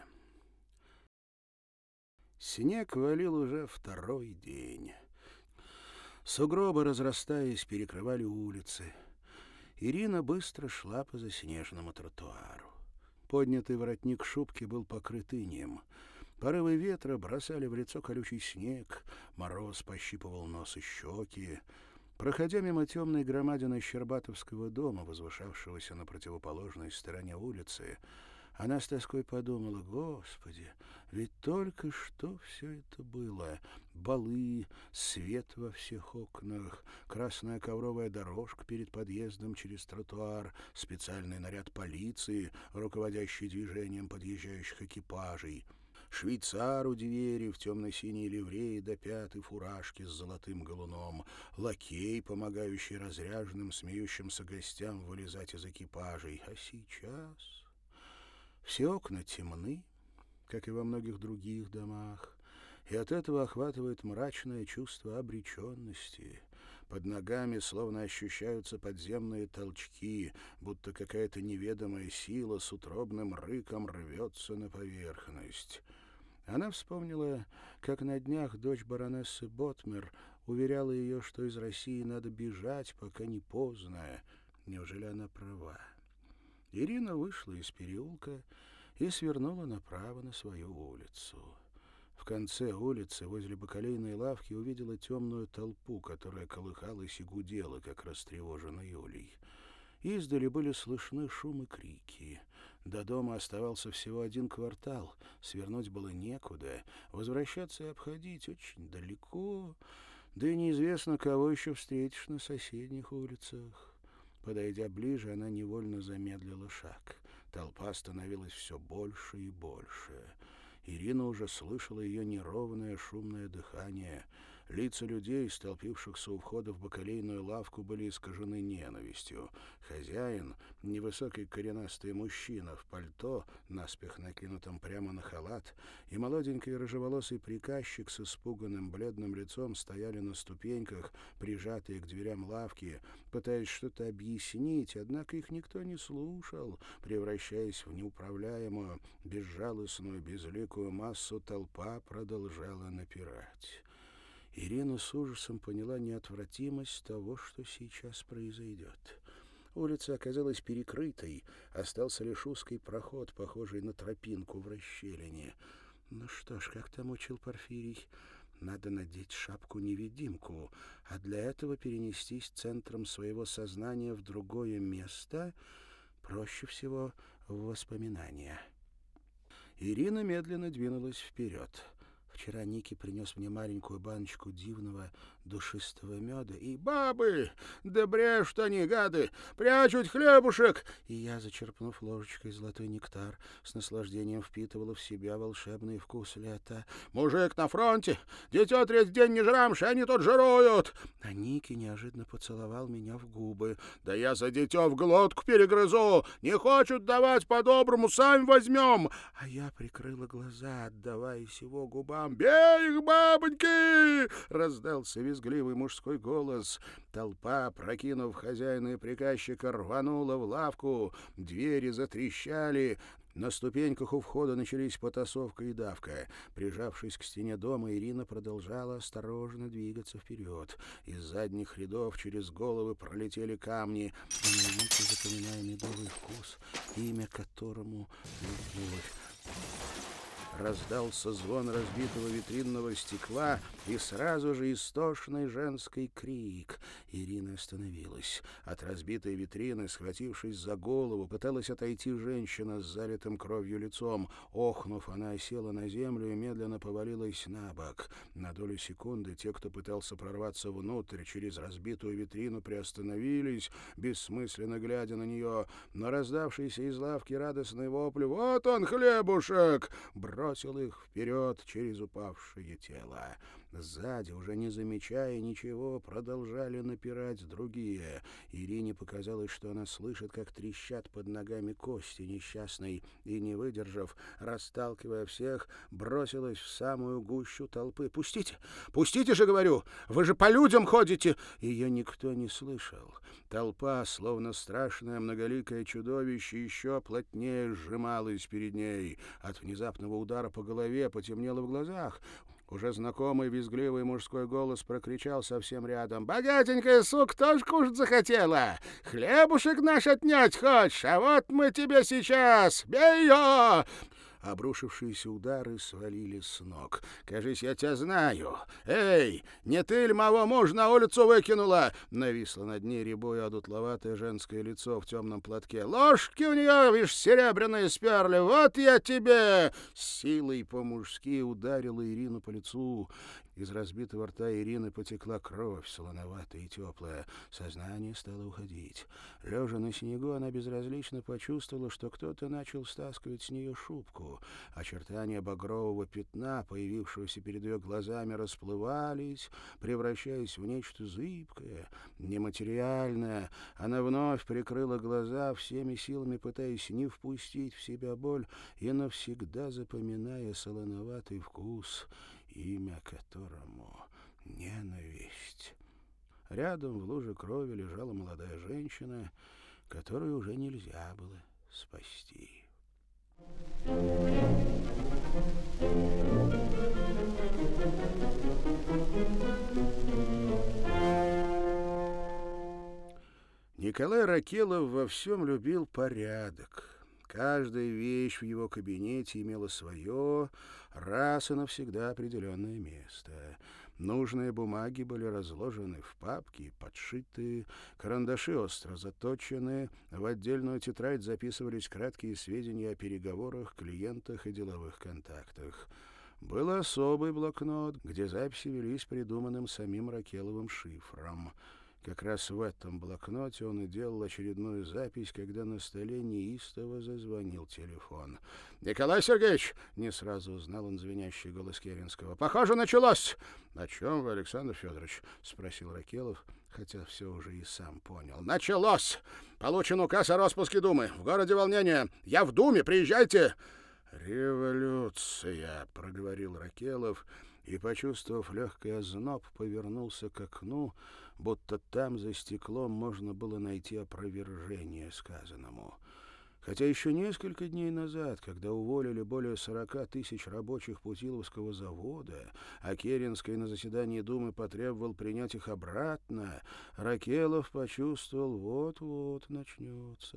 Снег валил уже второй день. Сугробы, разрастаясь, перекрывали улицы. Ирина быстро шла по заснеженному тротуару. Поднятый воротник шубки был покрыт инеем. Порывы ветра бросали в лицо колючий снег, мороз пощипывал нос и щеки. Проходя мимо темной громадины Щербатовского дома, возвышавшегося на противоположной стороне улицы, она с тоской подумала: «Господи, ведь только что все это было. Балы, свет во всех окнах, красная ковровая дорожка перед подъездом через тротуар, специальный наряд полиции, руководящий движением подъезжающих экипажей, швейцар у двери в темно-синей ливреи до пят и фуражке с золотым галуном, лакей, помогающий разряженным, смеющимся гостям вылезать из экипажей. А сейчас все окна темны, как и во многих других домах, и от этого охватывает мрачное чувство обреченности. Под ногами словно ощущаются подземные толчки, будто какая-то неведомая сила с утробным рыком рвется на поверхность. Она вспомнила, как на днях дочь баронессы Ботмер уверяла ее, что из России надо бежать, пока не поздно. Неужели она права? Ирина вышла из переулка и свернула направо на свою улицу. В конце улицы, возле бакалейной лавки, увидела темную толпу, которая колыхалась и гудела, как растревоженный улей. Издали были слышны шум и крики. До дома оставался всего 1 квартал, свернуть было некуда, возвращаться и обходить очень далеко, да и неизвестно, кого еще встретишь на соседних улицах. Подойдя ближе, она невольно замедлила шаг. Толпа становилась все больше и больше. Ирина уже слышала ее неровное шумное дыхание. Лица людей, столпившихся у входа в бакалейную лавку, были искажены ненавистью. Хозяин, невысокий коренастый мужчина в пальто, наспех накинутом прямо на халат, и молоденький рыжеволосый приказчик с испуганным бледным лицом стояли на ступеньках, прижатые к дверям лавки, пытаясь что-то объяснить, однако их никто не слушал. Превращаясь в неуправляемую, безжалостную, безликую массу, толпа продолжала напирать. Ирина с ужасом поняла неотвратимость того, что сейчас произойдет. Улица оказалась перекрытой, остался лишь узкий проход, похожий на тропинку в расщелине. Ну что ж, как там учил Порфирий, надо надеть шапку-невидимку, а для этого перенестись центром своего сознания в другое место, проще всего в воспоминания. Ирина медленно двинулась вперед. Вчера Ники принес мне маленькую баночку дивного душистого меда, и «Бабы! Да брежут они, гады! Прячут хлебушек!» И я, зачерпнув ложечкой золотой нектар, с наслаждением впитывала в себя волшебный вкус лета. «Мужик на фронте! Дитё 3-й день не жрамши, они тут жируют!» А Ники неожиданно поцеловал меня в губы. «Да я за дитё в глотку перегрызу! Не хочут давать по-доброму, сами возьмем!» А я прикрыла глаза, отдаваясь его губам. «Бей их, бабоньки!» — раздался визгливый мужской голос. Толпа, прокинув хозяина и приказчика, рванула в лавку. Двери затрещали. На ступеньках у входа начались потасовка и давка. Прижавшись к стене дома, Ирина продолжала осторожно двигаться вперед. Из задних рядов через головы пролетели камни. И запоминая медовый вкус, имя которому — любовь. Раздался звон разбитого витринного стекла и сразу же истошный женский крик. Ирина остановилась. От разбитой витрины, схватившись за голову, пыталась отойти женщина с залитым кровью лицом. Охнув, она села на землю и медленно повалилась на бок. На долю секунды те, кто пытался прорваться внутрь через разбитую витрину, приостановились, бессмысленно глядя на нее. Но раздавшийся из лавки радостный вопль «Вот он, хлебушек!» бросил их вперед через упавшее тело. Сзади, уже не замечая ничего, продолжали напирать другие. Ирине показалось, что она слышит, как трещат под ногами кости несчастной, и, не выдержав, расталкивая всех, бросилась в самую гущу толпы. «Пустите! Пустите же, говорю! Вы же по людям ходите!» Ее никто не слышал. Толпа, словно страшное многоликое чудовище, еще плотнее сжималась перед ней. От внезапного удара по голове потемнело в глазах. Уже знакомый визгливый мужской голос прокричал совсем рядом: «Богатенькая сука тоже кушать захотела! Хлебушек наш отнять хочешь? А вот мы тебе сейчас! Бей ее!» Обрушившиеся удары свалили с ног. «Кажись, я тебя знаю! Эй, не ты ли моего мужа на улицу выкинула?» Нависло над ней рябое одутловатое женское лицо в темном платке. «Ложки у нее, видишь, серебряные сперли! Вот я тебе!» Силой по-мужски ударила Ирину по лицу. Из разбитого рта Ирины потекла кровь, солоноватая и теплая. Сознание стало уходить. Лежа на снегу, она безразлично почувствовала, что кто-то начал стаскивать с нее шубку. Очертания багрового пятна, появившегося перед ее глазами, расплывались, превращаясь в нечто зыбкое, нематериальное. Она вновь прикрыла глаза, всеми силами пытаясь не впустить в себя боль и навсегда запоминая солоноватый вкус, имя которому — ненависть. Рядом в луже крови лежала молодая женщина, которую уже нельзя было спасти. Николай Ракелов во всем любил порядок. Каждая вещь в его кабинете имела свое, раз и навсегда определенное место. Нужные бумаги были разложены в папки и подшиты, карандаши остро заточены, в отдельную тетрадь записывались краткие сведения о переговорах, клиентах и деловых контактах. Был особый блокнот, где записи велись придуманным самим Ракеловым шифром. Как раз в этом блокноте он и делал очередную запись, когда на столе неистово зазвонил телефон. «Николай Сергеевич!» — не сразу узнал он звенящий голос Керенского. «Похоже, началось!» «О чем вы, Александр Федорович?» — спросил Ракелов, хотя все уже и сам понял. «Началось! Получен указ о распуске Думы. В городе волнение. Я в Думе. Приезжайте!» «Революция!» — проговорил Ракелов и, почувствовав легкий озноб, повернулся к окну, будто там за стеклом можно было найти опровержение сказанному. Хотя еще несколько дней назад, когда уволили более 40 тысяч рабочих Путиловского завода, а Керенский на заседании Думы потребовал принять их обратно, Ракелов почувствовал, вот-вот начнется.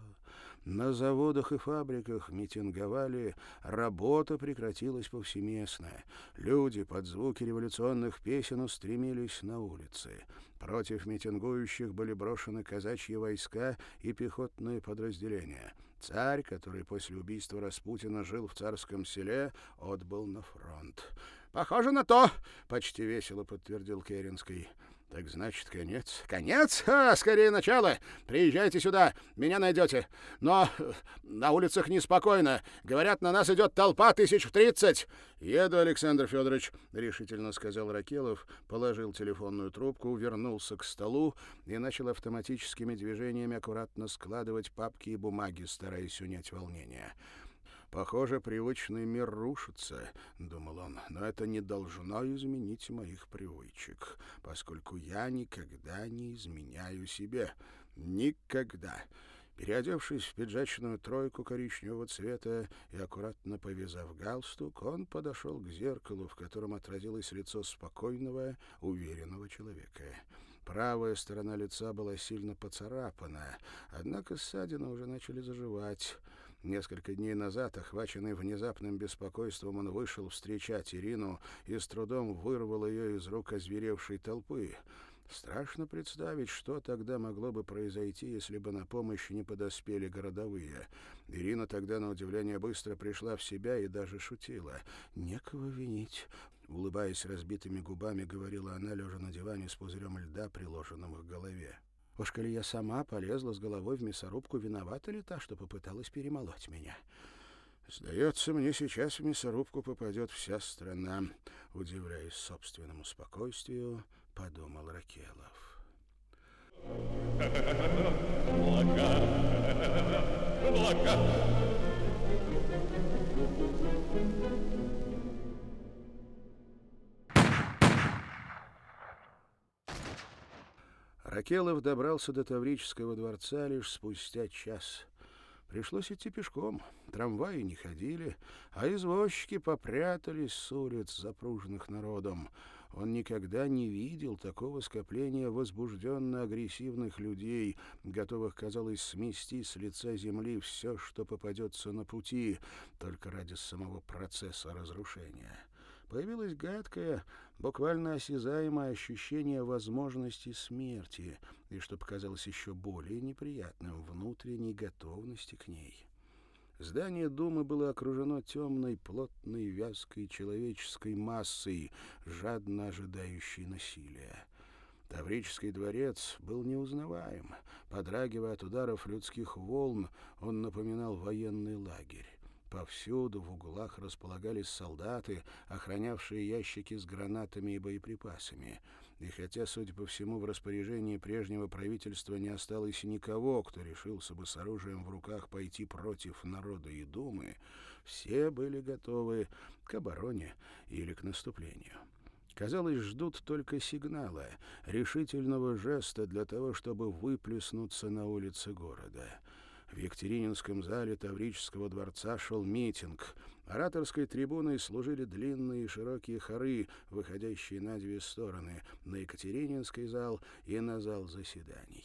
На заводах и фабриках митинговали, работа прекратилась повсеместно. Люди под звуки революционных песен устремились на улицы. Против митингующих были брошены казачьи войска и пехотные подразделения. Царь, который после убийства Распутина жил в Царском Селе, отбыл на фронт. «Похоже на то!» — почти весело подтвердил Керенский. «Так значит, конец?» «Конец? Скорее начало! Приезжайте сюда, меня найдете. Но на улицах неспокойно. Говорят, на нас идет толпа 30. «Еду, Александр Федорович», — решительно сказал Ракелов, положил телефонную трубку, вернулся к столу и начал автоматическими движениями аккуратно складывать папки и бумаги, стараясь унять волнение. «Похоже, привычный мир рушится», — думал он, — «но это не должно изменить моих привычек, поскольку я никогда не изменяю себе. Никогда». Переодевшись в пиджачную тройку коричневого цвета и аккуратно повязав галстук, он подошел к зеркалу, в котором отразилось лицо спокойного, уверенного человека. Правая сторона лица была сильно поцарапана, однако ссадины уже начали заживать. Несколько дней назад, охваченный внезапным беспокойством, он вышел встречать Ирину и с трудом вырвал ее из рук озверевшей толпы. Страшно представить, что тогда могло бы произойти, если бы на помощь не подоспели городовые. Ирина тогда, на удивление, быстро пришла в себя и даже шутила. «Некого винить», — улыбаясь разбитыми губами, говорила она, лежа на диване с пузырем льда, приложенным к голове. «Уж коли я сама полезла с головой в мясорубку, виновата ли та, что попыталась перемолоть меня?» «Сдается мне, сейчас в мясорубку попадет вся страна», — удивляясь собственному спокойствию, подумал Ракелов. Ракелов добрался до Таврического дворца лишь спустя час. Пришлось идти пешком, трамваи не ходили, а извозчики попрятались с улиц, запруженных народом. Он никогда не видел такого скопления возбужденно-агрессивных людей, готовых, казалось, смести с лица земли все, что попадется на пути, только ради самого процесса разрушения. Появилось гадкое, буквально осязаемое ощущение возможности смерти, и, что показалось еще более неприятным, внутренней готовности к ней. Здание Думы было окружено темной, плотной, вязкой человеческой массой, жадно ожидающей насилия. Таврический дворец был неузнаваем. Подрагивая от ударов людских волн, он напоминал военный лагерь. Повсюду в углах располагались солдаты, охранявшие ящики с гранатами и боеприпасами. И хотя, судя по всему, в распоряжении прежнего правительства не осталось никого, кто решился бы с оружием в руках пойти против народа и Думы, все были готовы к обороне или к наступлению. Казалось, ждут только сигнала, решительного жеста для того, чтобы выплеснуться на улицы города. В Екатерининском зале Таврического дворца шел митинг. Ораторской трибуной служили длинные и широкие хоры, выходящие на две стороны — на Екатерининский зал и на зал заседаний.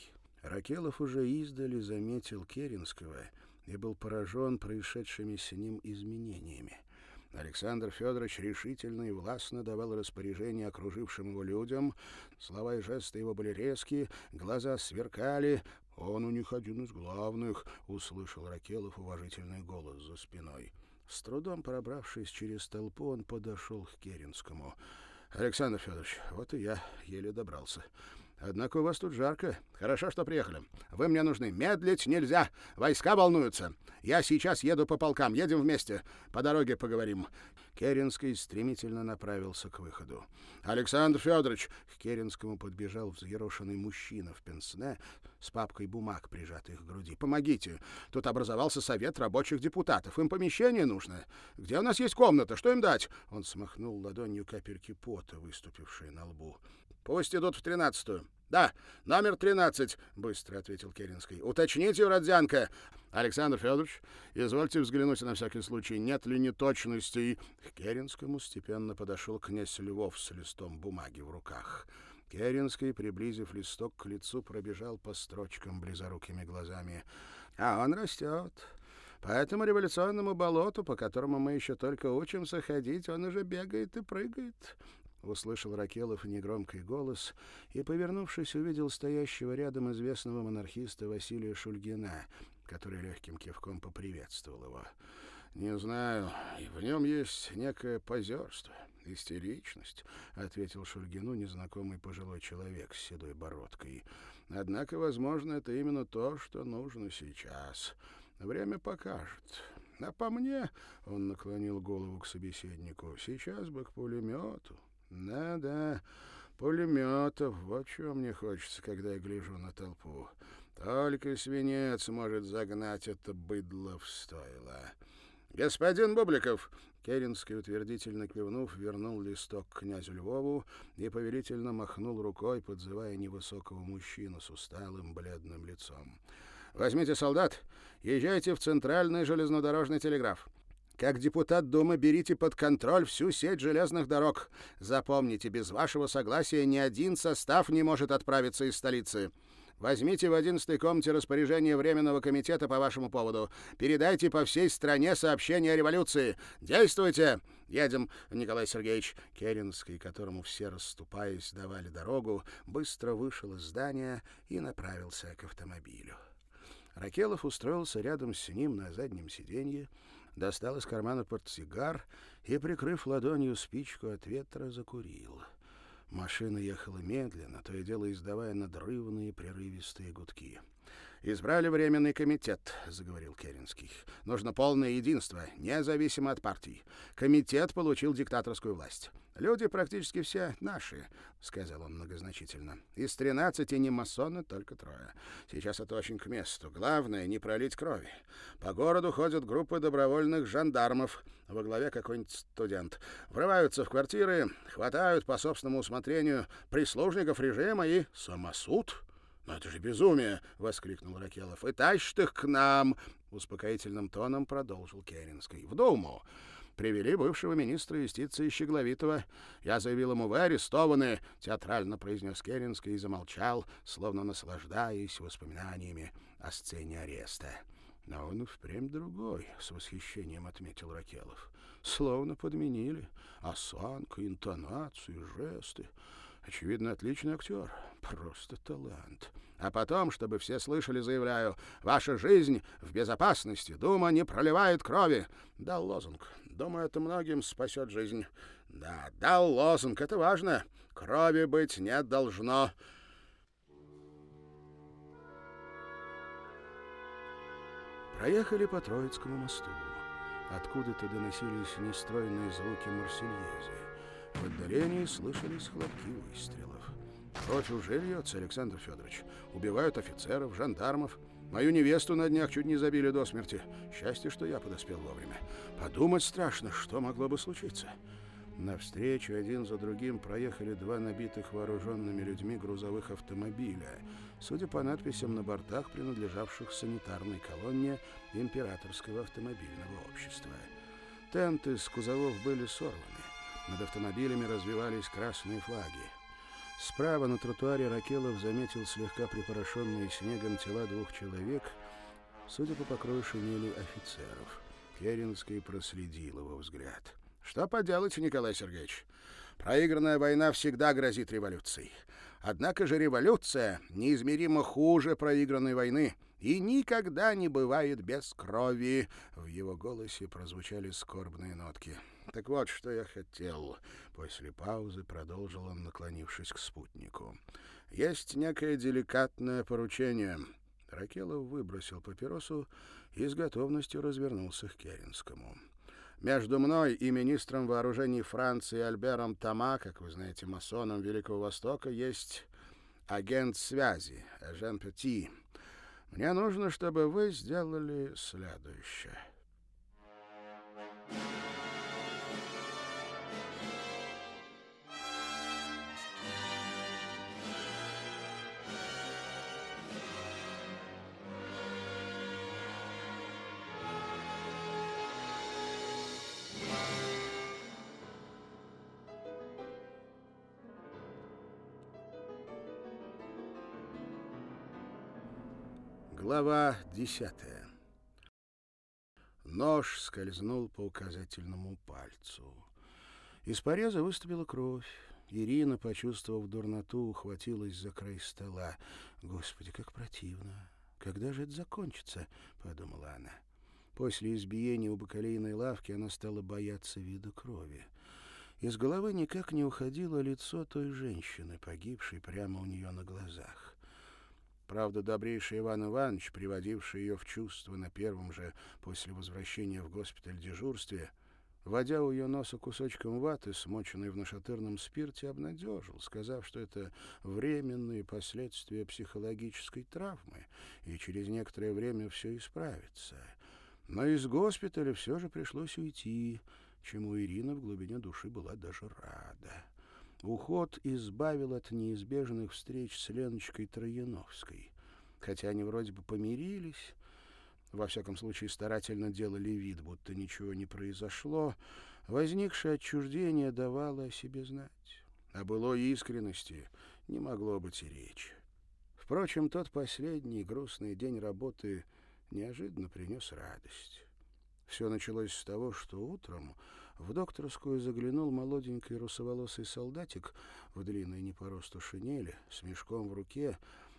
Ракелов уже издали заметил Керенского и был поражен происшедшими с ним изменениями. Александр Федорович решительно и властно давал распоряжения окружившим его людям. Слова и жесты его были резкие, глаза сверкали. «Он у них один из главных», — услышал Ракелов уважительный голос за спиной. С трудом пробравшись через толпу, он подошел к Керенскому. «Александр Федорович, вот и я еле добрался. Однако у вас тут жарко. Хорошо, что приехали. Вы мне нужны. Медлить нельзя. Войска волнуются. Я сейчас еду по полкам. Едем вместе. По дороге поговорим». Керенский стремительно направился к выходу. «Александр Федорович!» К Керенскому подбежал взъерошенный мужчина в пенсне с папкой бумаг, прижатых к груди. «Помогите. Тут образовался совет рабочих депутатов. Им помещение нужно. Где у нас есть комната? Что им дать?» Он смахнул ладонью капельки пота, выступившие на лбу. «Пусть идут в 13-ю». «Да, номер 13», — быстро ответил Керенский. «Уточните у Родзянко». «Александр Федорович, извольте взглянуть на всякий случай, нет ли неточностей». К Керенскому степенно подошел князь Львов с листом бумаги в руках. Керенский, приблизив листок к лицу, пробежал по строчкам близорукими глазами. «А он растет. По этому революционному болоту, по которому мы еще только учимся ходить, он уже бегает и прыгает». Услышал Ракелов негромкий голос и, повернувшись, увидел стоящего рядом известного монархиста Василия Шульгина, который легким кивком поприветствовал его. «Не знаю, в нем есть некое позерство, истеричность», — ответил Шульгину незнакомый пожилой человек с седой бородкой. «Однако, возможно, это именно то, что нужно сейчас. Время покажет. А по мне, — он наклонил голову к собеседнику, — сейчас бы к пулемету». «Да-да, пулеметов, вот чего мне хочется, когда я гляжу на толпу. Только свинец может загнать это быдло в стойло». «Господин Бубликов!» Керенский, утвердительно кивнув, вернул листок князю Львову и повелительно махнул рукой, подзывая невысокого мужчину с усталым бледным лицом. «Возьмите солдат, езжайте в центральный железнодорожный телеграф. Как депутат Думы берите под контроль всю сеть железных дорог. Запомните, без вашего согласия ни один состав не может отправиться из столицы. Возьмите в 11-й комнате распоряжение Временного комитета по вашему поводу. Передайте по всей стране сообщение о революции. Действуйте! Едем, Николай Сергеевич». Керенский, которому все, расступаясь, давали дорогу, быстро вышел из здания и направился к автомобилю. Ракелов устроился рядом с ним на заднем сиденье, достал из кармана портсигар и, прикрыв ладонью спичку от ветра, закурил. Машина ехала медленно, то и дело издавая надрывные прерывистые гудки. «Избрали Временный комитет», — заговорил Керенский. «Нужно полное единство, независимо от партий. Комитет получил диктаторскую власть. Люди практически все наши», — сказал он многозначительно. «Из 13 не масоны, только 3. Сейчас это очень к месту. Главное — не пролить крови. По городу ходят группы добровольных жандармов, во главе какой-нибудь студент. Врываются в квартиры, хватают по собственному усмотрению прислужников режима и самосуд». «Но это же безумие!» — воскликнул Ракелов. «И тащат их к нам!» — успокоительным тоном продолжил Керенский. «В Думу. Привели бывшего министра юстиции Щегловитова. Я заявил ему: вы арестованы!» — театрально произнес Керенский и замолчал, словно наслаждаясь воспоминаниями о сцене ареста. «Но он и впрямь другой», — с восхищением отметил Ракелов. «Словно подменили. Осанка, интонации, жесты. Очевидно, отличный актер. Просто талант. А потом, чтобы все слышали, заявляю: ваша жизнь в безопасности. Дума не проливает крови». Дал лозунг. Думаю, это многим спасет жизнь. Да, дал лозунг. Это важно. Крови быть не должно. Проехали по Троицкому мосту. Откуда-то доносились нестройные звуки Марсельезы. В отдалении слышались хлопки выстрелов. «Кровь уже льется, Александр Федорович. Убивают офицеров, жандармов. Мою невесту на днях чуть не забили до смерти. Счастье, что я подоспел вовремя. Подумать страшно, что могло бы случиться». Навстречу один за другим проехали 2 набитых вооруженными людьми грузовых автомобиля, судя по надписям на бортах, принадлежавших санитарной колонне Императорского автомобильного общества. Тенты с кузовов были сорваны. Над автомобилями развивались красные флаги. Справа на тротуаре Ракелов заметил слегка припорошенные снегом тела двух человек, судя по покрою шинели, офицеров. Керенский проследил его взгляд. «Что поделать, Николай Сергеевич? Проигранная война всегда грозит революцией. Однако же революция неизмеримо хуже проигранной войны и никогда не бывает без крови». В его голосе прозвучали скорбные нотки. «Так вот, что я хотел». После паузы продолжил он, наклонившись к спутнику. «Есть некое деликатное поручение». Ракелов выбросил папиросу и с готовностью развернулся к Керенскому. «Между мной и министром вооружений Франции Альбером Тома, как вы знаете, масоном Великого Востока, есть агент связи, Жан Петти. Мне нужно, чтобы вы сделали следующее». Глава 10. Нож скользнул по указательному пальцу. Из пореза выступила кровь. Ирина, почувствовав дурноту, ухватилась за край стола. «Господи, как противно! Когда же это закончится?» — подумала она. После избиения у бакалейной лавки она стала бояться вида крови. Из головы никак не уходило лицо той женщины, погибшей прямо у нее на глазах. Правда, добрейший Иван Иванович, приводивший ее в чувство на первом же после возвращения в госпиталь дежурстве, водя у ее носа кусочком ваты, смоченной в нашатырном спирте, обнадежил, сказав, что это временные последствия психологической травмы, и через некоторое время все исправится. Но из госпиталя все же пришлось уйти, чему Ирина в глубине души была даже рада. Уход избавил от неизбежных встреч с Леночкой Трояновской. Хотя они вроде бы помирились, во всяком случае старательно делали вид, будто ничего не произошло, возникшее отчуждение давало о себе знать. О былой искренности не могло быть и речи. Впрочем, тот последний грустный день работы неожиданно принес радость. Все началось с того, что утром в докторскую заглянул молоденький русоволосый солдатик в длинной не по росту шинели, с мешком в руке.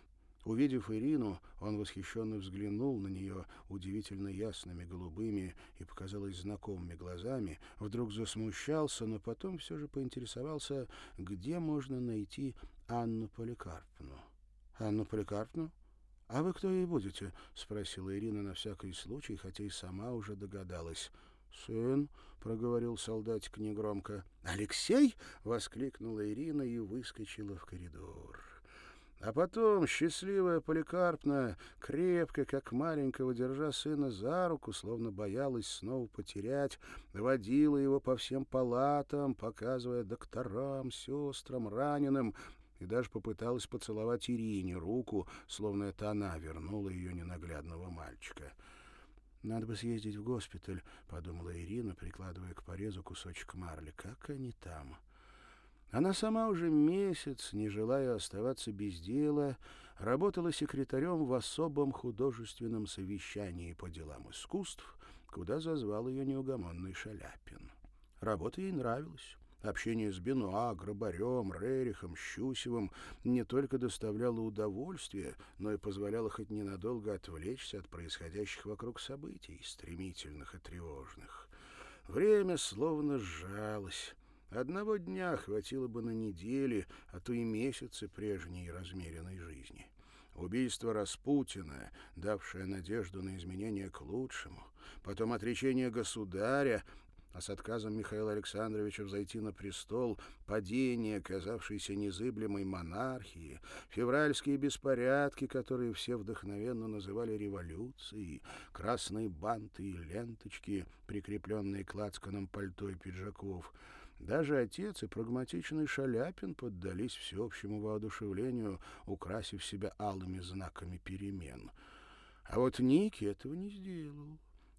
Увидев Ирину, он восхищенно взглянул на нее удивительно ясными голубыми и, показалось, знакомыми глазами, вдруг засмущался, но потом все же поинтересовался, где можно найти Анну Поликарповну. «Анну Поликарповну? А вы кто ей будете?» — спросила Ирина на всякий случай, хотя и сама уже догадалась. «Сын», — проговорил солдатик негромко. «Алексей?» — воскликнула Ирина и выскочила в коридор. А потом счастливая Поликарповна, крепко, как маленького, держа сына за руку, словно боялась снова потерять, водила его по всем палатам, показывая докторам, сестрам, раненым, и даже попыталась поцеловать Ирине руку, словно это она вернула ее ненаглядного мальчика. «Надо бы съездить в госпиталь», — подумала Ирина, прикладывая к порезу кусочек марли. «Как они там?» Она сама уже месяц, не желая оставаться без дела, работала секретарем в особом художественном совещании по делам искусств, куда зазвал ее неугомонный Шаляпин. Работа ей нравилась. Общение с Бенуа, Грабарем, Рерихом, Щусевым не только доставляло удовольствие, но и позволяло хоть ненадолго отвлечься от происходящих вокруг событий, стремительных и тревожных. Время словно сжалось. Одного дня хватило бы на недели, а то и месяцы прежней размеренной жизни. Убийство Распутина, давшее надежду на изменения к лучшему, потом отречение государя, а с отказом Михаила Александровича взойти на престол, падение казавшейся незыблемой монархии, февральские беспорядки, которые все вдохновенно называли революцией, красные банты и ленточки, прикрепленные к лацканам пальто и пиджаков. Даже отец и прагматичный Шаляпин поддались всеобщему воодушевлению, украсив себя алыми знаками перемен. А вот Ники этого не сделал.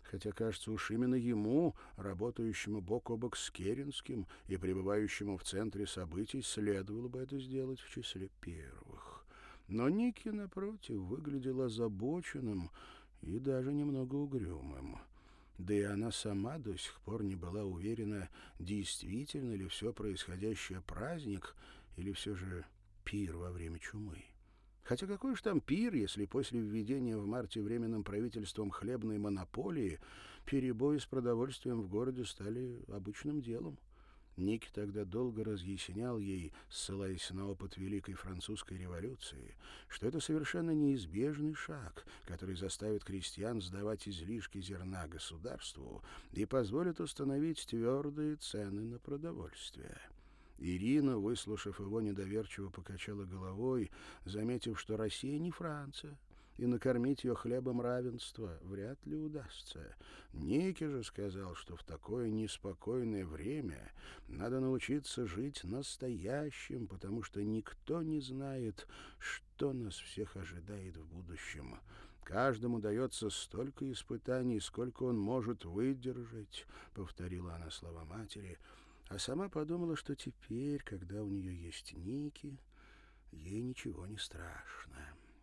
хотя, кажется, уж именно ему, работающему бок о бок с Керенским и пребывающему в центре событий, следовало бы это сделать в числе первых. Но Ники, напротив, выглядел озабоченным и даже немного угрюмым. Да и она сама до сих пор не была уверена, действительно ли все происходящее праздник или все же пир во время чумы. Хотя какой уж там пир, если после введения в марте Временным правительством хлебной монополии перебои с продовольствием в городе стали обычным делом. Ники тогда долго разъяснял ей, ссылаясь на опыт Великой Французской революции, что это совершенно неизбежный шаг, который заставит крестьян сдавать излишки зерна государству и позволит установить твердые цены на продовольствие. Ирина, выслушав его, недоверчиво покачала головой, заметив, что Россия не Франция, и накормить ее хлебом равенства вряд ли удастся. Ники же сказал, что в такое неспокойное время надо научиться жить настоящим, потому что никто не знает, что нас всех ожидает в будущем. Каждому дается столько испытаний, сколько он может выдержать, — повторила она слова матери, а сама подумала, что теперь, когда у нее есть Ники, ей ничего не страшно.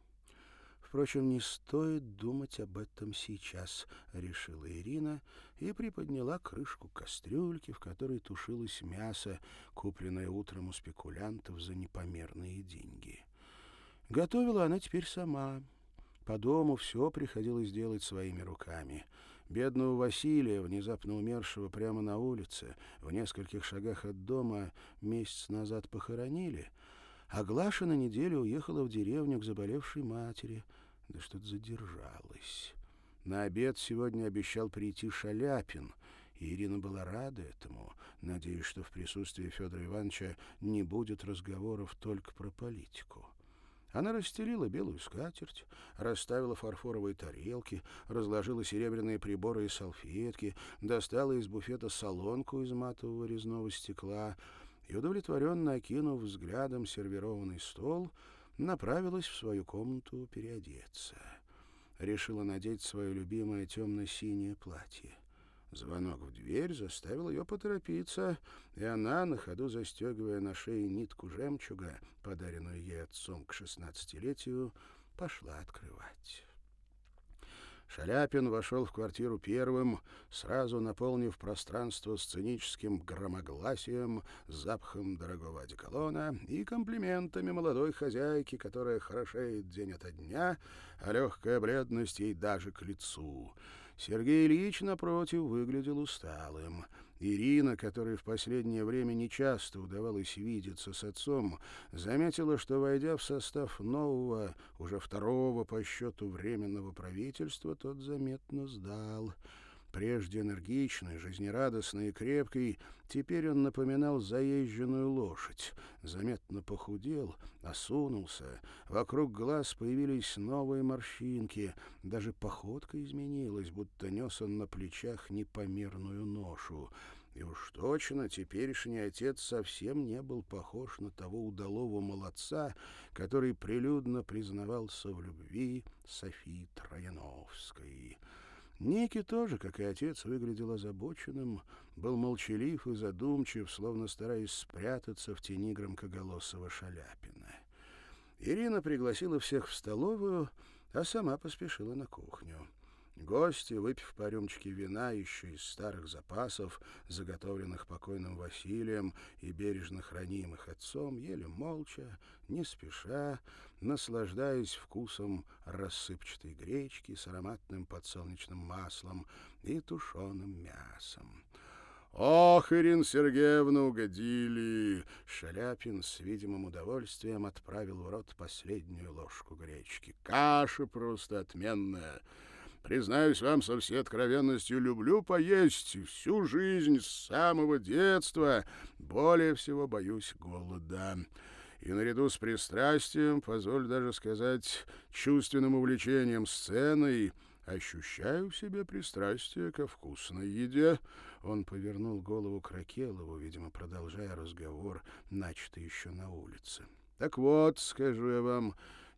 Впрочем, не стоит думать об этом сейчас, — решила Ирина и приподняла крышку кастрюльки, в которой тушилось мясо, купленное утром у спекулянтов за непомерные деньги. Готовила она теперь сама. По дому все приходилось делать своими руками. Бедного Василия, внезапно умершего прямо на улице, в нескольких шагах от дома, месяц назад похоронили, а Глаша на неделю уехала в деревню к заболевшей матери, да что-то задержалась. На обед сегодня обещал прийти Шаляпин, и Ирина была рада этому, надеясь, что в присутствии Федора Ивановича не будет разговоров только про политику. Она расстелила белую скатерть, расставила фарфоровые тарелки, разложила серебряные приборы и салфетки, достала из буфета солонку из матового резного стекла и, удовлетворенно окинув взглядом сервированный стол, направилась в свою комнату переодеться. Решила надеть свое любимое темно-синее платье. Звонок в дверь заставил ее поторопиться, и она, на ходу застегивая на шее нитку жемчуга, подаренную ей отцом к 16-летию, пошла открывать. Шаляпин вошел в квартиру первым, сразу наполнив пространство сценическим громогласием, запахом дорогого одеколона и комплиментами молодой хозяйки, которая хорошеет день ото дня, а легкая бледность ей даже к лицу. Сергей Ильич, напротив, выглядел усталым. Ирина, которой в последнее время нечасто удавалось видеться с отцом, заметила, что, войдя в состав нового, уже второго по счету Временного правительства, тот заметно сдал. Прежде энергичный, жизнерадостный и крепкий, теперь он напоминал заезженную лошадь. Заметно похудел, осунулся, вокруг глаз появились новые морщинки, даже походка изменилась, будто нес он на плечах непомерную ношу. И уж точно теперешний отец совсем не был похож на того удалого молодца, который прилюдно признавался в любви Софии Трояновской. Ники тоже, как и отец, выглядел озабоченным, был молчалив и задумчив, словно стараясь спрятаться в тени громкоголосого Шаляпина. Ирина пригласила всех в столовую, а сама поспешила на кухню. Гости, выпив по рюмочке вина еще из старых запасов, заготовленных покойным Василием и бережно хранимых отцом, ели молча, не спеша, наслаждаясь вкусом рассыпчатой гречки с ароматным подсолнечным маслом и тушеным мясом. «Ох, Ирина Сергеевна, угодили!» Шаляпин с видимым удовольствием отправил в рот последнюю ложку гречки. «Каша просто отменная! Признаюсь вам со всей откровенностью, люблю поесть, и всю жизнь, с самого детства, более всего боюсь голода. И наряду с пристрастием, позволь даже сказать, чувственным увлечением сценой, ощущаю в себе пристрастие ко вкусной еде». Он повернул голову к Ракелову, видимо, продолжая разговор, начатый еще на улице. «Так вот, скажу я вам,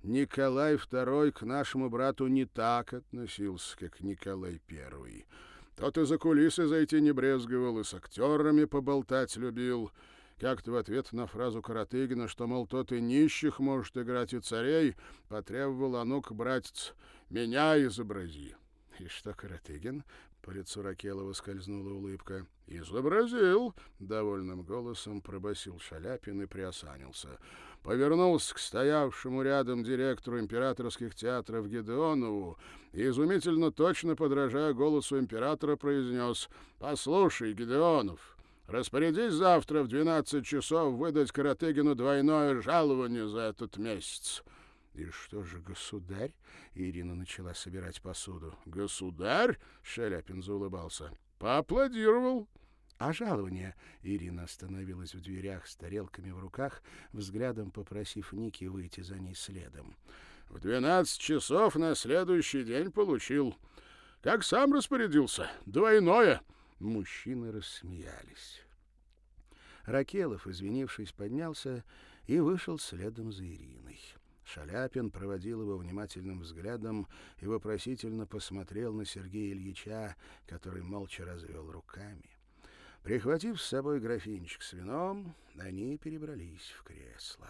Николай II к нашему брату не так относился, как Николай I. Тот и за кулисы зайти не брезговал, и с актерами поболтать любил. Как-то в ответ на фразу Каратыгина, что, мол, тот и нищих может играть, и царей, потребовал: «А ну-ка, братец, меня изобрази». И что, Каратыгин? По лицу Ракелова скользнула улыбка. «Изобразил!» — довольным голосом пробасил Шаляпин и приосанился. Повернулся к стоявшему рядом директору императорских театров Гедеонову и, изумительно точно подражая голосу императора, произнес: «Послушай, Гедеонов, распорядись завтра в 12 часов выдать Каратыгину двойное жалование за этот месяц». «И что же, государь?» — Ирина начала собирать посуду. «Государь?» — Шаляпин заулыбался. «Поаплодировал». «А жалование?» — Ирина остановилась в дверях с тарелками в руках, взглядом попросив Ники выйти за ней следом. «В 12 часов на следующий день получил. Как сам распорядился. Двойное». Мужчины рассмеялись. Ракелов, извинившись, поднялся и вышел следом за Ириной. Шаляпин проводил его внимательным взглядом и вопросительно посмотрел на Сергея Ильича, который молча развел руками. Прихватив с собой графинчик с вином, они перебрались в кресло.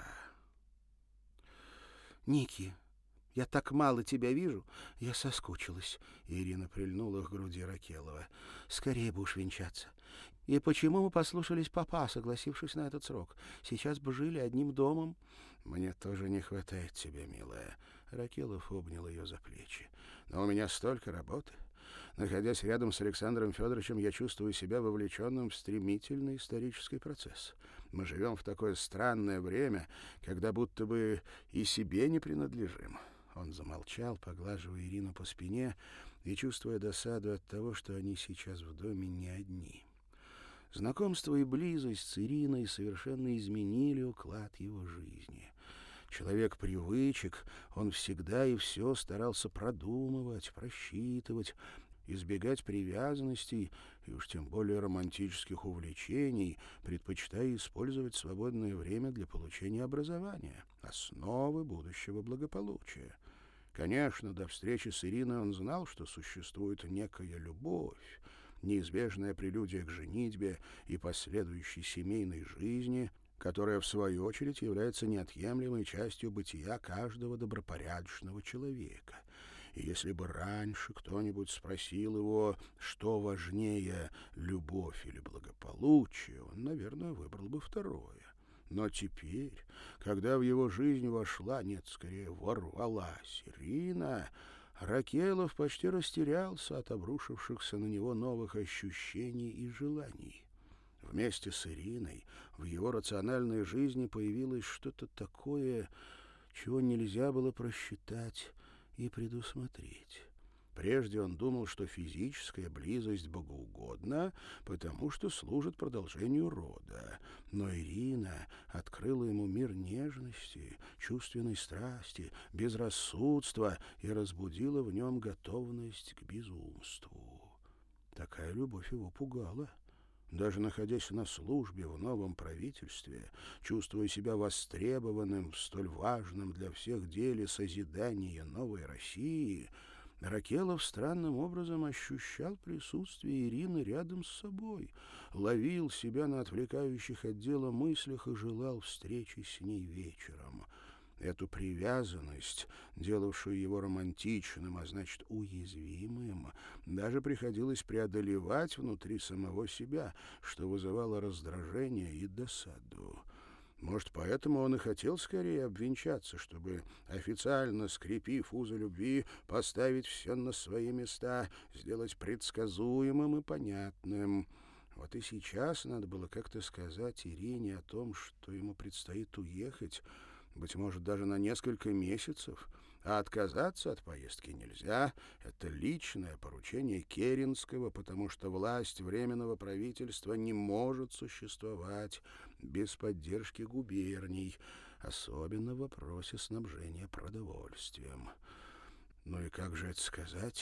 «Ники, я так мало тебя вижу, я соскучилась», — Ирина прильнула к груди Ракелова. «Скорее бы уж венчаться. И почему мы послушались папа, согласившись на этот срок? Сейчас бы жили одним домом». «Мне тоже не хватает тебя, милая». Ракелов обнял ее за плечи. «Но у меня столько работы. Находясь рядом с Александром Федоровичем, я чувствую себя вовлеченным в стремительный исторический процесс. Мы живем в такое странное время, когда будто бы и себе не принадлежим». Он замолчал, поглаживая Ирину по спине и чувствуя досаду от того, что они сейчас в доме не одни. Знакомство и близость с Ириной совершенно изменили уклад его жизни. Человек привычек, он всегда и все старался продумывать, просчитывать, избегать привязанностей и уж тем более романтических увлечений, предпочитая использовать свободное время для получения образования, основы будущего благополучия. Конечно, до встречи с Ириной он знал, что существует некая любовь, неизбежная прелюдия к женитьбе и последующей семейной жизни, которая, в свою очередь, является неотъемлемой частью бытия каждого добропорядочного человека. И если бы раньше кто-нибудь спросил его, что важнее, любовь или благополучие, он, наверное, выбрал бы второе. Но теперь, когда в его жизнь вошла, нет, скорее ворвалась Ирина, Ракелов почти растерялся от обрушившихся на него новых ощущений и желаний. Вместе с Ириной в его рациональной жизни появилось что-то такое, чего нельзя было просчитать и предусмотреть. Прежде он думал, что физическая близость богоугодна, потому что служит продолжению рода. Но Ирина открыла ему мир нежности, чувственной страсти, безрассудства и разбудила в нем готовность к безумству. Такая любовь его пугала. Даже находясь на службе в новом правительстве, чувствуя себя востребованным в столь важном для всех деле созидания новой России, Ракелов странным образом ощущал присутствие Ирины рядом с собой, ловил себя на отвлекающих от дела мыслях и желал встречи с ней вечером. Эту привязанность, делавшую его романтичным, а значит уязвимым, даже приходилось преодолевать внутри самого себя, что вызывало раздражение и досаду. Может, поэтому он и хотел скорее обвенчаться, чтобы, официально скрепив узы любви, поставить все на свои места, сделать предсказуемым и понятным. Вот и сейчас надо было как-то сказать Ирине о том, что ему предстоит уехать, быть может, даже на несколько месяцев, а отказаться от поездки нельзя. Это личное поручение Керенского, потому что власть Временного правительства не может существовать без поддержки губерний, особенно в вопросе снабжения продовольствием. Ну и как же это сказать?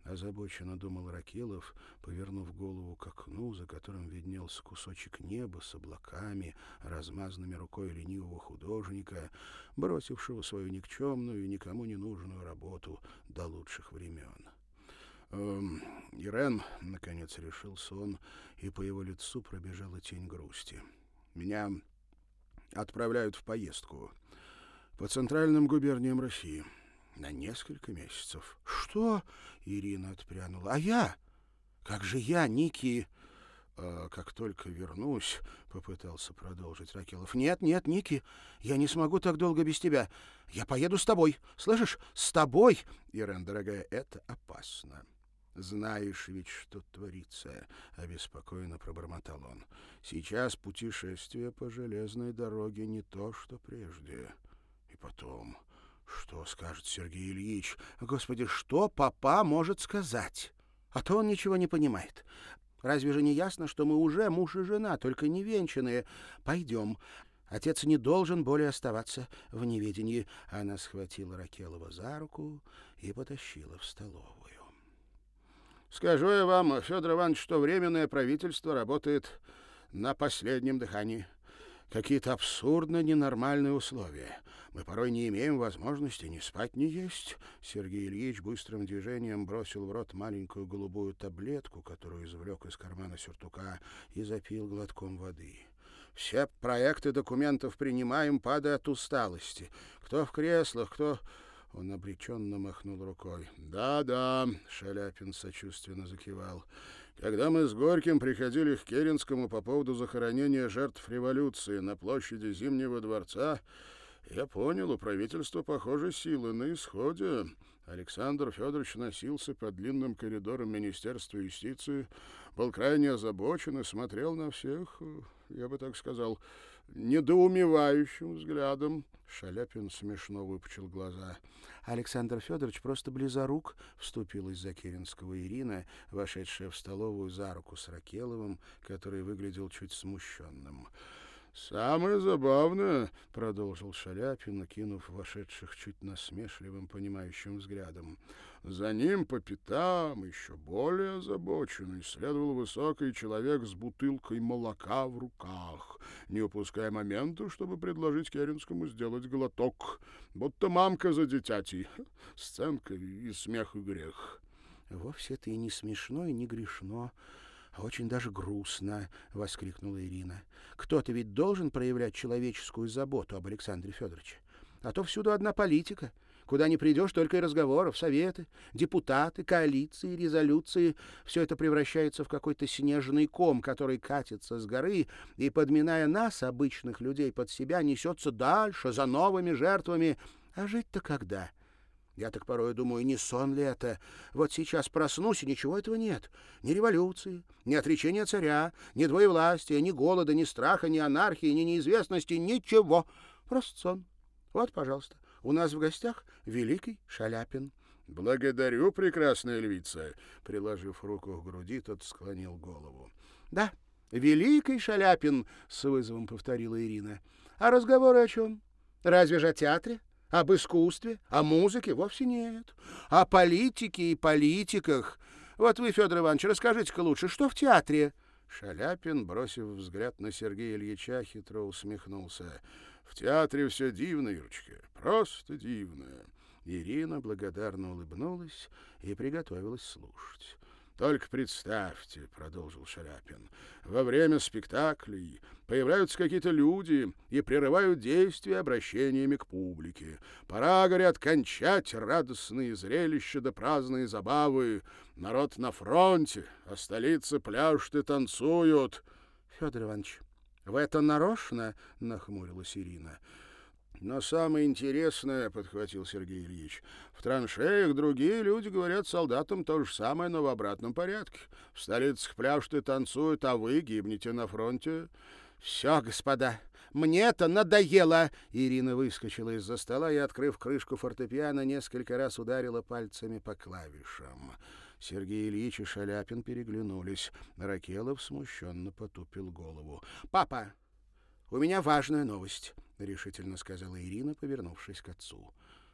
озабоченно думал Ракелов, повернув голову к окну, за которым виднелся кусочек неба с облаками, размазанными рукой ленивого художника, бросившего свою никчемную и никому не нужную работу до лучших времен. «Ирен», — наконец решился он, и по его лицу пробежала тень грусти. «Меня отправляют в поездку по центральным губерниям России на несколько месяцев». «Что?» — Ирина отпрянула. «А я? Как же я, Ники?» «Как только вернусь», — попытался продолжить Ракелов. «Нет, Ники, я не смогу так долго без тебя. Я поеду с тобой. Слышишь? С тобой!» «Ирен, дорогая, это опасно. Знаешь ведь, что творится», — обеспокоенно пробормотал он. «Сейчас путешествие по железной дороге не то, что прежде. И потом, что скажет Сергей Ильич? Господи, что папа может сказать? А то он ничего не понимает. Разве же не ясно, что мы уже муж и жена, только не венчанные? Пойдем. Отец не должен более оставаться в неведении». Она схватила Ракелова за руку и потащила в столовую. «Скажу я вам, Федор Иванович, что Временное правительство работает на последнем дыхании. Какие-то абсурдно ненормальные условия. Мы порой не имеем возможности ни спать, ни есть». Сергей Ильич быстрым движением бросил в рот маленькую голубую таблетку, которую извлек из кармана сюртука, и запил глотком воды. «Все проекты документов принимаем, падая от усталости. Кто в креслах, кто...» Он обреченно махнул рукой. «Да», — Шаляпин сочувственно закивал. «Когда мы с Горьким приходили к Керенскому по поводу захоронения жертв революции на площади Зимнего дворца, я понял, у правительства, похоже, силы на исходе». Александр Федорович носился по длинным коридорам Министерства юстиции, был крайне озабочен и смотрел на всех, я бы так сказал, недоумевающим взглядом. Шаляпин смешно выпучил глаза. «Александр Федорович просто близорук», — вступилась за Керенского Ирина, вошедшая в столовую за руку с Ракеловым, который выглядел чуть смущенным. «Самое забавное, — продолжил Шаляпин, накинув вошедших чуть насмешливым, понимающим взглядом, — за ним по пятам, еще более озабоченный, следовал высокий человек с бутылкой молока в руках, не упуская момента, чтобы предложить Керенскому сделать глоток, будто мамка за дитятей. Сценка и смех, и грех». «Вовсе это и не смешно, и не грешно, а очень даже грустно», — воскликнула Ирина. «Кто-то ведь должен проявлять человеческую заботу об Александре Федоровиче. А то всюду одна политика. Куда ни придешь, только и разговоров, советы, депутаты, коалиции, резолюции. Все это превращается в какой-то снежный ком, который катится с горы и, подминая нас, обычных людей, под себя, несется дальше, за новыми жертвами. А жить-то когда? Я так порой думаю, не сон ли это? Вот сейчас проснусь, и ничего этого нет. Ни революции, ни отречения царя, ни двоевластия, ни голода, ни страха, ни анархии, ни неизвестности, ничего. Просто сон. Вот, пожалуйста, у нас в гостях великий Шаляпин». «Благодарю, прекрасная львица!» Приложив руку к груди, тот склонил голову. «Да, великий Шаляпин!» — с вызовом повторила Ирина. «А разговоры о чем? Разве же о театре? Об искусстве, о музыке? Вовсе нет. О политике и политиках. Вот вы, Федор Иванович, расскажите-ка лучше, что в театре?» Шаляпин, бросив взгляд на Сергея Ильича, хитро усмехнулся. «В театре все дивно, Юрочка, просто дивно». Ирина благодарно улыбнулась и приготовилась слушать. «Только представьте, — продолжил Шаляпин, — во время спектаклей появляются какие-то люди и прерывают действия обращениями к публике. Пора, говорят, кончать радостные зрелища да праздные забавы. Народ на фронте, а столица пляшут и танцуют». «Федор Иванович, вы это нарочно?» — нахмурилась Ирина. «Но самое интересное, — подхватил Сергей Ильич, — в траншеях другие люди говорят солдатам то же самое, но в обратном порядке. В столицах пляшут и танцуют, а вы гибнете на фронте». «Все, господа, мне это надоело!» Ирина выскочила из-за стола и, открыв крышку фортепиано, несколько раз ударила пальцами по клавишам. Сергей Ильич и Шаляпин переглянулись. Ракелов смущенно потупил голову. «Папа, у меня важная новость», — решительно сказала Ирина, повернувшись к отцу.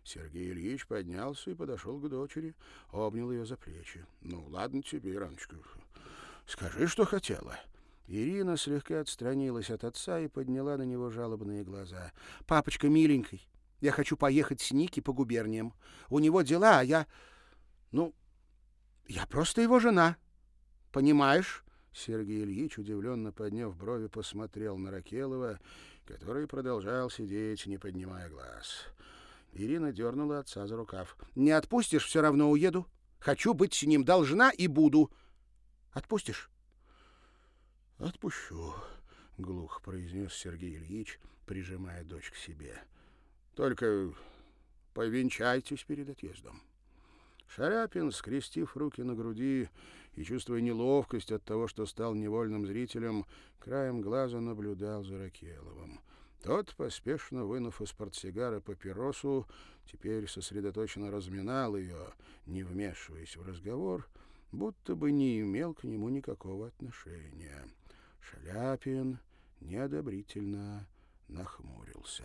Сергей Ильич поднялся и подошел к дочери, обнял ее за плечи. «Ну, ладно тебе, Ираночка, скажи, что хотела». Ирина слегка отстранилась от отца и подняла на него жалобные глаза. «Папочка миленький, я хочу поехать с Ники по губерниям. У него дела, а я... Ну, я просто его жена. Понимаешь?» Сергей Ильич, удивленно подняв брови, посмотрел на Ракелова, который продолжал сидеть, не поднимая глаз. Ирина дернула отца за рукав. «Не отпустишь, все равно уеду. Хочу быть с ним, должна и буду. Отпустишь?» «Отпущу», — глухо произнес Сергей Ильич, прижимая дочь к себе. «Только повенчайтесь перед отъездом». Шаляпин, скрестив руки на груди и чувствуя неловкость от того, что стал невольным зрителем, краем глаза наблюдал за Ракеловым. Тот, поспешно вынув из портсигара папиросу, теперь сосредоточенно разминал ее, не вмешиваясь в разговор, будто бы не имел к нему никакого отношения. Шаляпин неодобрительно нахмурился.